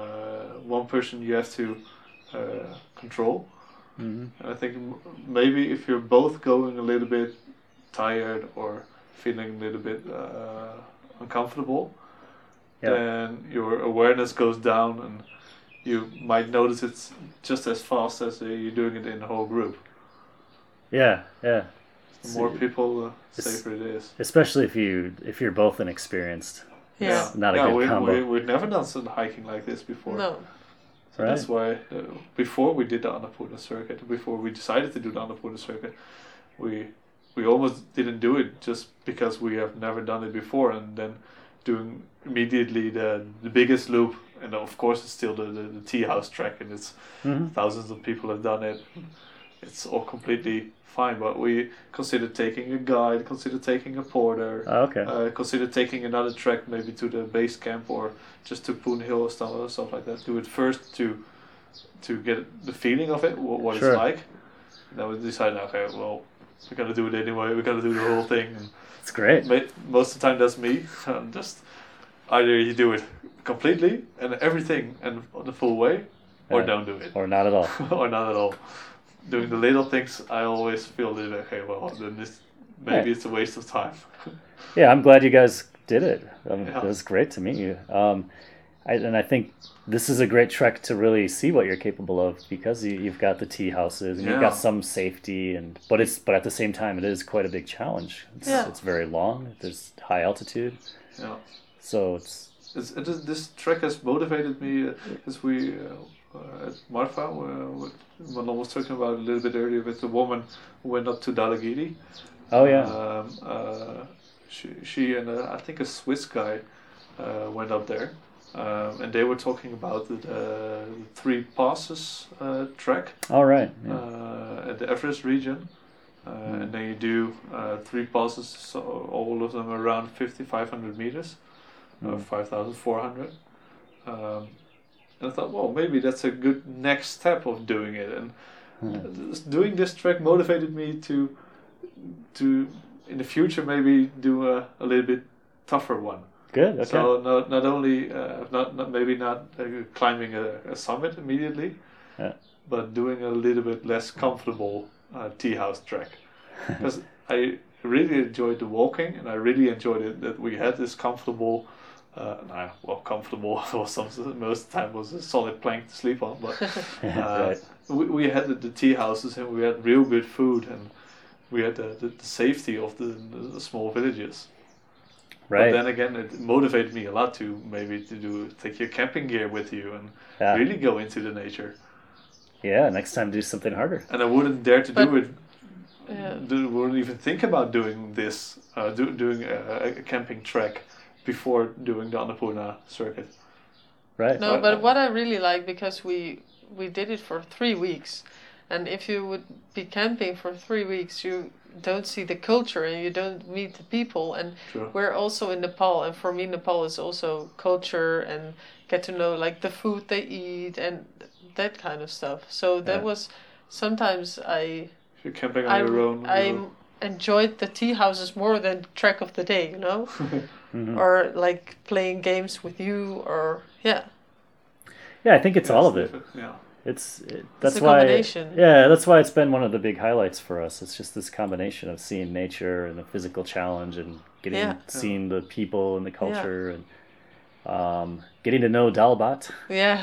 uh, one person you have to uh, control. Mhm. And I think m- maybe if you're both going a little bit tired or feeling a little bit uh, uncomfortable, Yeah. then your awareness goes down and you might notice it's just as fast as uh, you're doing it in the whole group. Yeah, yeah. The more people, uh, It's- safer it is. Especially if you if you're both inexperienced. Yeah. Not a yeah, good we, combo. We, we've never done some hiking like this before. No. So Right. that's why uh, before we did the Annapurna circuit, before we decided to do the Annapurna circuit, we we almost didn't do it just because we have never done it before, and then doing immediately the the biggest loop, and of course it's still the the, the tea house track, and it's Mhm. thousands of people have done it. It's all completely fine, but we considered taking a guide, considered taking a porter, Oh, okay. uh, consider taking another trek maybe to the base camp or just to Poon Hill or stuff, or stuff like that. Do it first to to get the feeling of it, what, what Sure. it's like. And then we decided, okay, well, we're gonna do it anyway. We're gonna do the whole thing. And It's great. ma- most of the time, that's me. I'm just either you do it completely and everything and the full way, or Yeah. don't do it, Or not at all. or not at all. Doing the little things, I always feel that okay, well, then this maybe Yeah. it's a waste of time. Yeah, I'm glad you guys did it. Um, Yeah. It was great to meet you. Um, I, and I think this is a great trek to really see what you're capable of because you, you've got the tea houses and you've Yeah. got some safety and but it's but at the same time it is quite a big challenge. It's, Yeah. it's very long. There's high altitude, Yeah. so it's It's, it is, this trek has motivated me uh, as we uh, uh, at Marfa, uh, what Manon was talking about a little bit earlier with the woman who went up to Dalagiri. oh yeah Um, uh, she, she and uh, I think a Swiss guy uh, went up there, um, and they were talking about the, uh, the Three Passes uh, trek all right yeah. uh, at the Everest region. Uh, And then you do uh, three passes, so all of them around fifty-five hundred meters. Uh, five thousand four hundred. Um, and I thought, well, maybe that's a good next step of doing it. And uh, doing this trek motivated me to, to in the future, maybe do a, a little bit tougher one. Good. Okay. So not not only uh, not, not maybe not uh, climbing a, a summit immediately, Yeah. but doing a little bit less comfortable uh, tea house trek. Because I really enjoyed the walking, and I really enjoyed it that we had this comfortable. Uh, nah, well, comfortable was some most of the time was a solid plank to sleep on, but uh, Right. we, we had the, the tea houses and we had real good food, and we had the, the, the safety of the, the small villages. Right. But then again, it motivated me a lot to maybe to do take your camping gear with you and Yeah. really go into the nature. Yeah. Next time, do something harder. And I wouldn't dare to do But- it. Yeah. do- Wouldn't even think about doing this, uh, do, doing a, a camping trek before doing the Annapurna circuit. Right. No, I- but what I really like because we we did it for three weeks, and if you would be camping for three weeks, you don't see the culture and you don't meet the people. And Sure. we're also in Nepal, and for me, Nepal is also culture and get to know like the food they eat and that kind of stuff. So that Yeah. was sometimes I If you're camping on I your own, I you- enjoyed the tea houses more than trek of the day, you know, Mhm. or like playing games with you, or yeah. Yeah, I think it's all of it. Yeah. It's it, that's a why combination. yeah, that's why it's been one of the big highlights for us. It's just this combination of seeing nature and the physical challenge and getting Yeah. seeing the people and the culture and um, getting to know Dalbat. Yeah.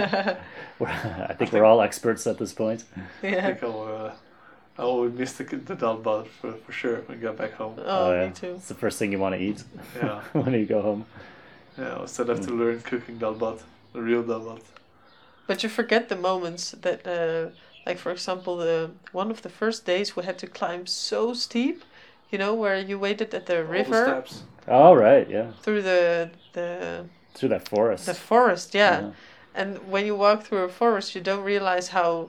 We're- I think we're all experts at this point. I yeah. think I'll, uh, I will miss the, the Dalbat for, for sure when I get back home. Oh, yeah. me too. It's the first thing you want to eat Yeah. when you go home. Yeah, I still have to learn cooking Dalbat, the real Dalbat. But you forget the moments that, uh, like for example, the one of the first days we had to climb so steep, you know, where you waited at the All the river steps. Oh, right, yeah. through the the Through that forest. the forest, yeah. Uh-huh. And when you walk through a forest, you don't realize how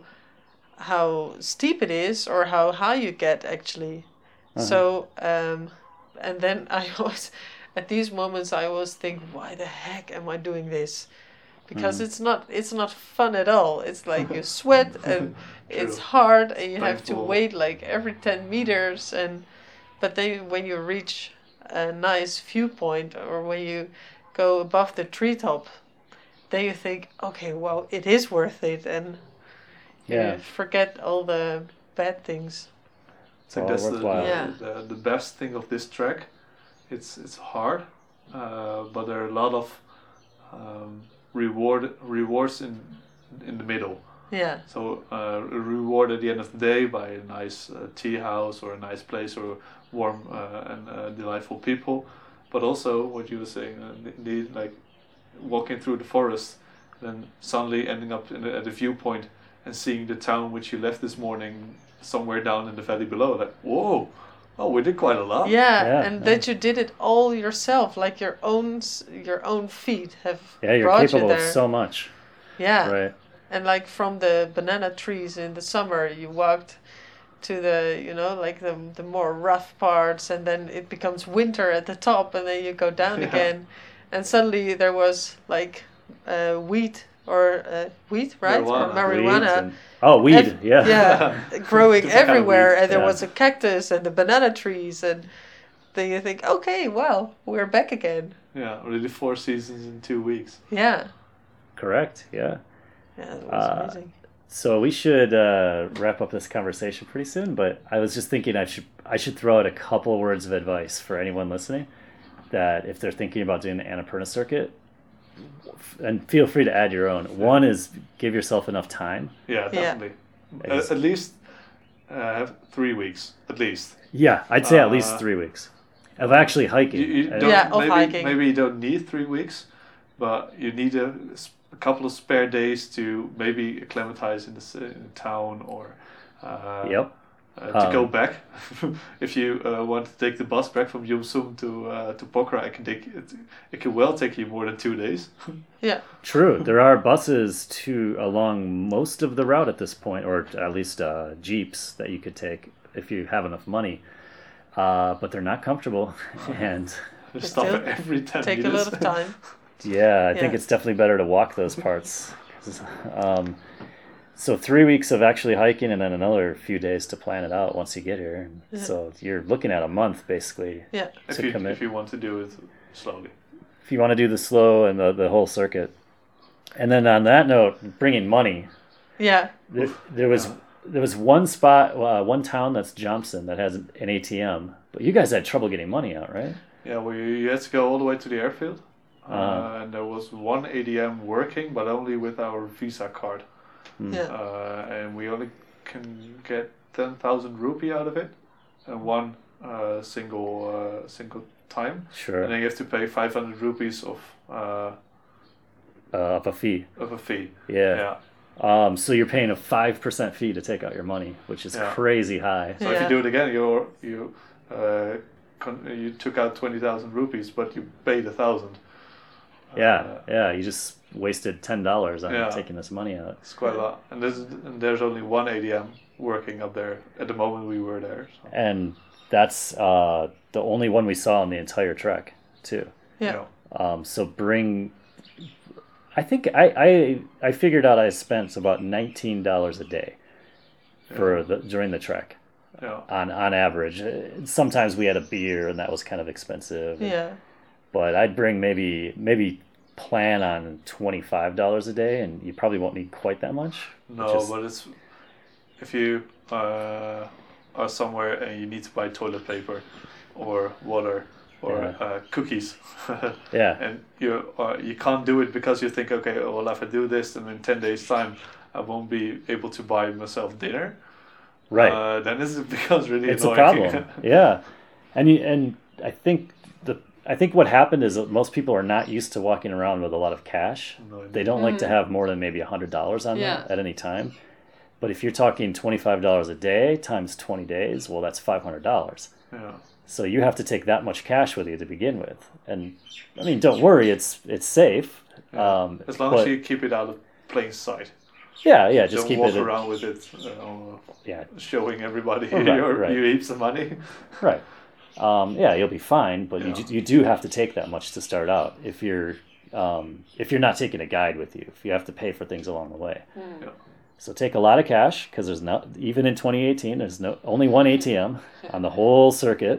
how steep it is or how high you get actually. Uh-huh. So, um, and then I always, at these moments, I always think, why the heck am I doing this? Because Mm. it's not it's not fun at all. It's like you sweat and it's True. hard and you have to Painful. wait like every ten meters and but then when you reach a nice viewpoint or when you go above the treetop, then you think, okay, well, it is worth it, and you Yeah. forget all the bad things. I think all that's the, worthwhile. Yeah. the, the best thing of this trek. It's it's hard, uh, but there are a lot of um, reward rewards in in the middle. Yeah, So uh, a reward at the end of the day by a nice uh, tea house or a nice place or warm uh, and uh, delightful people, but also what you were saying, uh, indeed, like walking through the forest, then suddenly ending up in a, at a viewpoint and seeing the town which you left this morning somewhere down in the valley below. Like, whoa, oh, we did quite a lot. yeah, Yeah, and yeah. that you did it all yourself, like your own s- your own feet have Yeah, you're brought capable you of there. so much. Yeah, Right. and like from the banana trees in the summer, you walked to the you know like the the more rough parts, and then it becomes winter at the top, and then you go down Yeah. again, and suddenly there was like uh, wheat or uh, wheat, right, or Marijuana. marijuana. Weeds and- oh, weed, Ev- yeah. yeah, growing Different kind of everywhere, weed, and there yeah. was a cactus and the banana trees, and then you think, okay, well, we're back again. Yeah, already four seasons in two weeks. Yeah, Correct, yeah. yeah, that was Uh, amazing. So we should uh, wrap up this conversation pretty soon, but I was just thinking I should I should throw out a couple words of advice for anyone listening that if they're thinking about doing the Annapurna circuit, and feel free to add your own. One is give yourself enough time. Yeah, Yeah. definitely. At, at least uh, have three weeks, at least. Yeah, I'd say at least Uh, three weeks of actually hiking. You, you Uh, don't, Yeah, of maybe, hiking. Maybe you don't need three weeks, but you need a, s- a couple of spare days to maybe acclimatize in the, s- in the town or uh, Yep. uh, to go Um, back. If you uh, want to take the bus back from Yumsum to uh, to Pokhara, it can take it, it can well take you more than two days. Yeah, True. There are buses to along most of the route at this point, or at least uh, jeeps that you could take if you have enough money. Uh, but they're not comfortable, and Just stop still at every ten take a meters. lot of time. yeah, I think Yeah. it's definitely better to walk those parts. 'Cause, um, so three weeks of actually hiking, and then another few days to plan it out once you get here. And Yeah. So you're looking at a month basically Yeah, if to you commit. if you want to do it slowly. If you want to do the slow and the, the whole circuit. And then on that note, bringing money. yeah, There, there was there was one spot, uh, one town that's Johnson that has an A T M, but you guys had trouble getting money out, right? Yeah, well, you, you had to go all the way to the airfield, uh, Uh-huh. and there was one A T M working, but only with our Visa card, yeah, uh, and we only can get ten thousand rupee out of it, and one uh, single uh, single time, Sure. and then you have to pay five hundred rupees of uh, Uh, up a fee. of a fee. Yeah. Yeah. Um, so you're paying a five percent fee to take out your money, which is Yeah. crazy high. So if Yeah. you do it again, you you uh, con- you took out twenty thousand rupees, but you paid a thousand. Yeah, Uh, yeah. You just wasted ten dollars on Yeah. taking this money out. It's quite a lot, and there's and there's only one A T M working up there at the moment we were there. So, And that's uh, the only one we saw on the entire trek, too. yeah. you know, Um, so bring. I think I, I I figured out I spent about nineteen dollars a day for the during the trek you know, on on average. Uh, Sometimes we had a beer and that was kind of expensive. Yeah, But I'd bring maybe maybe plan on twenty five dollars a day, and you probably won't need quite that much. no, Just- but it's if you uh, are somewhere and you need to buy toilet paper or water or Yeah. uh, cookies, Yeah. and you uh, you can't do it because you think, okay, well, if I do this, and in ten days' time, I won't be able to buy myself dinner. Right. Uh, then this becomes really It's a annoying. problem. Yeah, and you, and I think the I think what happened is that most people are not used to walking around with a lot of cash. No, They don't like to have more than maybe one hundred dollars on Yeah. them at any time. But if you're talking twenty-five dollars a day times twenty days, well, that's five hundred dollars. Yeah. So you have to take that much cash with you to begin with. And I mean, don't worry, it's it's safe. Yeah. Um, As long but- as you keep it out of plain sight. Yeah, yeah, just Don't keep walk it. around with it, uh, Yeah, showing everybody Right, your, right. you heaps of money. right. Um, yeah, you'll be fine, but you Yeah. ju- you do have to take that much to start out if you're um, if you're not taking a guide with you. If you have to pay for things along the way. Yeah. So take a lot of cash because there's no even in twenty eighteen there's no only one A T M on the whole circuit.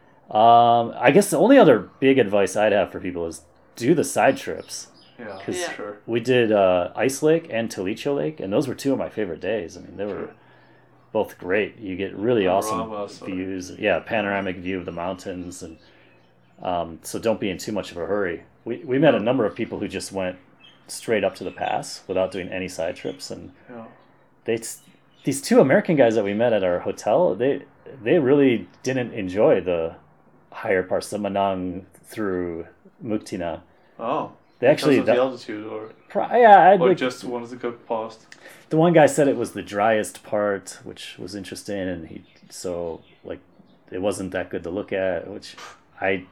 Um, I guess the only other big advice I'd have for people is do the side trips. Yeah, 'Cause- Yeah. sure. We did uh, Ice Lake and Talicho Lake, and those were two of my favorite days. I mean, they were Sure. both great. You get really awesome Panoramas, or- views. Yeah, panoramic view of the mountains, and um, so don't be in too much of a hurry. We we met a number of people who just went straight up to the pass without doing any side trips, and Yeah. they these two American guys that we met at our hotel, they they really didn't enjoy the higher parts, the Manang through Muktina. Oh. They actually, because of that- the altitude, or, Pro- yeah, I'd or like, just wanted to go past. the one guy said it was the driest part, which was interesting, and he so like it wasn't that good to look at, which I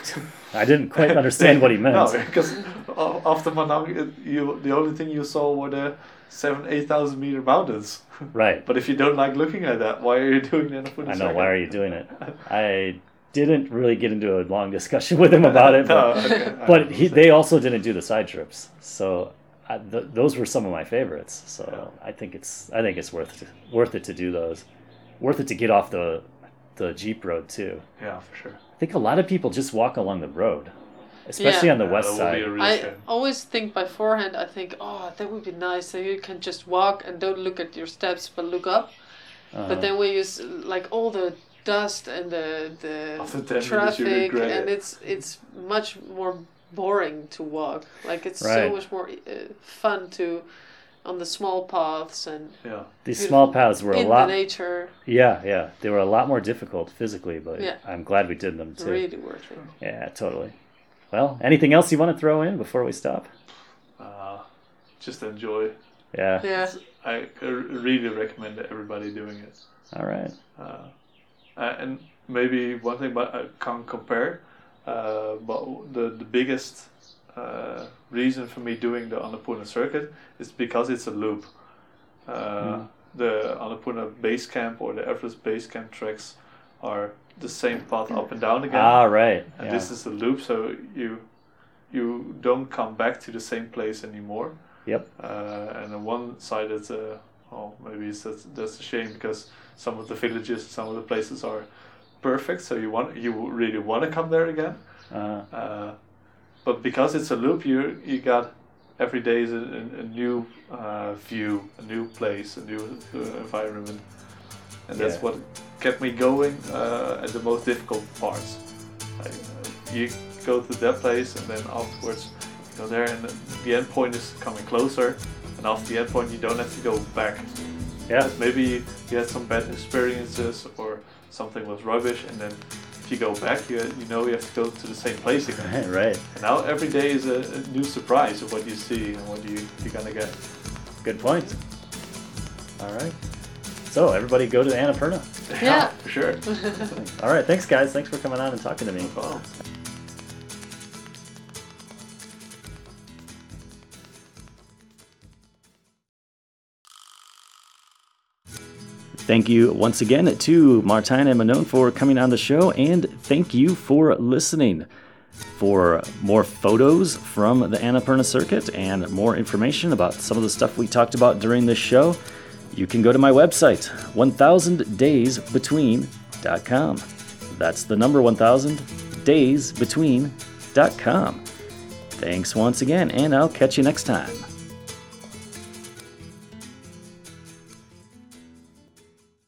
I didn't quite understand what he meant. No, because a- after Manang, it- you the only thing you saw were the seven, eight thousand meter mountains. Right. But if you don't like looking at that, why are you doing it? I know, why are you doing it? I didn't really get into a long discussion with him about it, but, No, okay, I but he, understand. they also didn't do the side trips, so I, th- those were some of my favorites. So Yeah. I think it's I think it's worth it, worth it to do those, worth it to get off the the Jeep road too. Yeah, for sure. I think a lot of people just walk along the road, especially Yeah. on the Yeah, west that would be side. a real I shame. always think beforehand, I think, oh, that would be nice. So you can just walk and don't look at your steps, but look up. Uh, But then when you, s- like, all the dust and the, After ten the minutes, you traffic, regret and it. it's it's much more boring to walk. Like, it's Right. so much more uh, fun to, on the small paths and Yeah. these beautiful small paths were a in lot. the nature. Yeah, yeah, they were a lot more difficult physically, but Yeah. I'm glad we did them too. Really worth it. Yeah, totally. Well, anything else you want to throw in before we stop? Uh, just enjoy. Yeah. Yeah. I uh, really recommend everybody doing it. All right. Uh, uh, and maybe one thing, but I can't compare. Uh, but the the biggest uh, reason for me doing the Annapurna circuit is because it's a loop. Uh, The Annapurna base camp or the Everest base camp treks are the same path up and down again. Ah, right. And Yeah. this is a loop, so you you don't come back to the same place anymore. Yep. Uh, and on one side, it's a well, maybe it's that's, that's a shame because some of the villages, some of the places are perfect. So you want you really want to come there again. Uh, Uh, but because it's a loop, you you got every day is a, a, a new uh, view, a new place, a new uh, environment, and that's Yeah. what kept me going uh, at the most difficult parts. Like, uh, you go to that place, and then afterwards you go there, and the, the end point is coming closer, and after the end point, you don't have to go back. yeah. Maybe you had some bad experiences or something was rubbish, and then if you go back, you, you know you have to go to the same place again. Right. And now every day is a, a new surprise of what you see and what you, you're gonna get. Good point. All right. So everybody go to Annapurna. Yeah. for sure. All right. Thanks, guys. Thanks for coming on and talking to me. Well, Thank you once again to Martijn and Manon for coming on the show, and thank you for listening. For more photos from the Annapurna circuit and more information about some of the stuff we talked about during this show, you can go to my website, one thousand days between dot com. That's the number one thousand days between dot com. Thanks once again, and I'll catch you next time.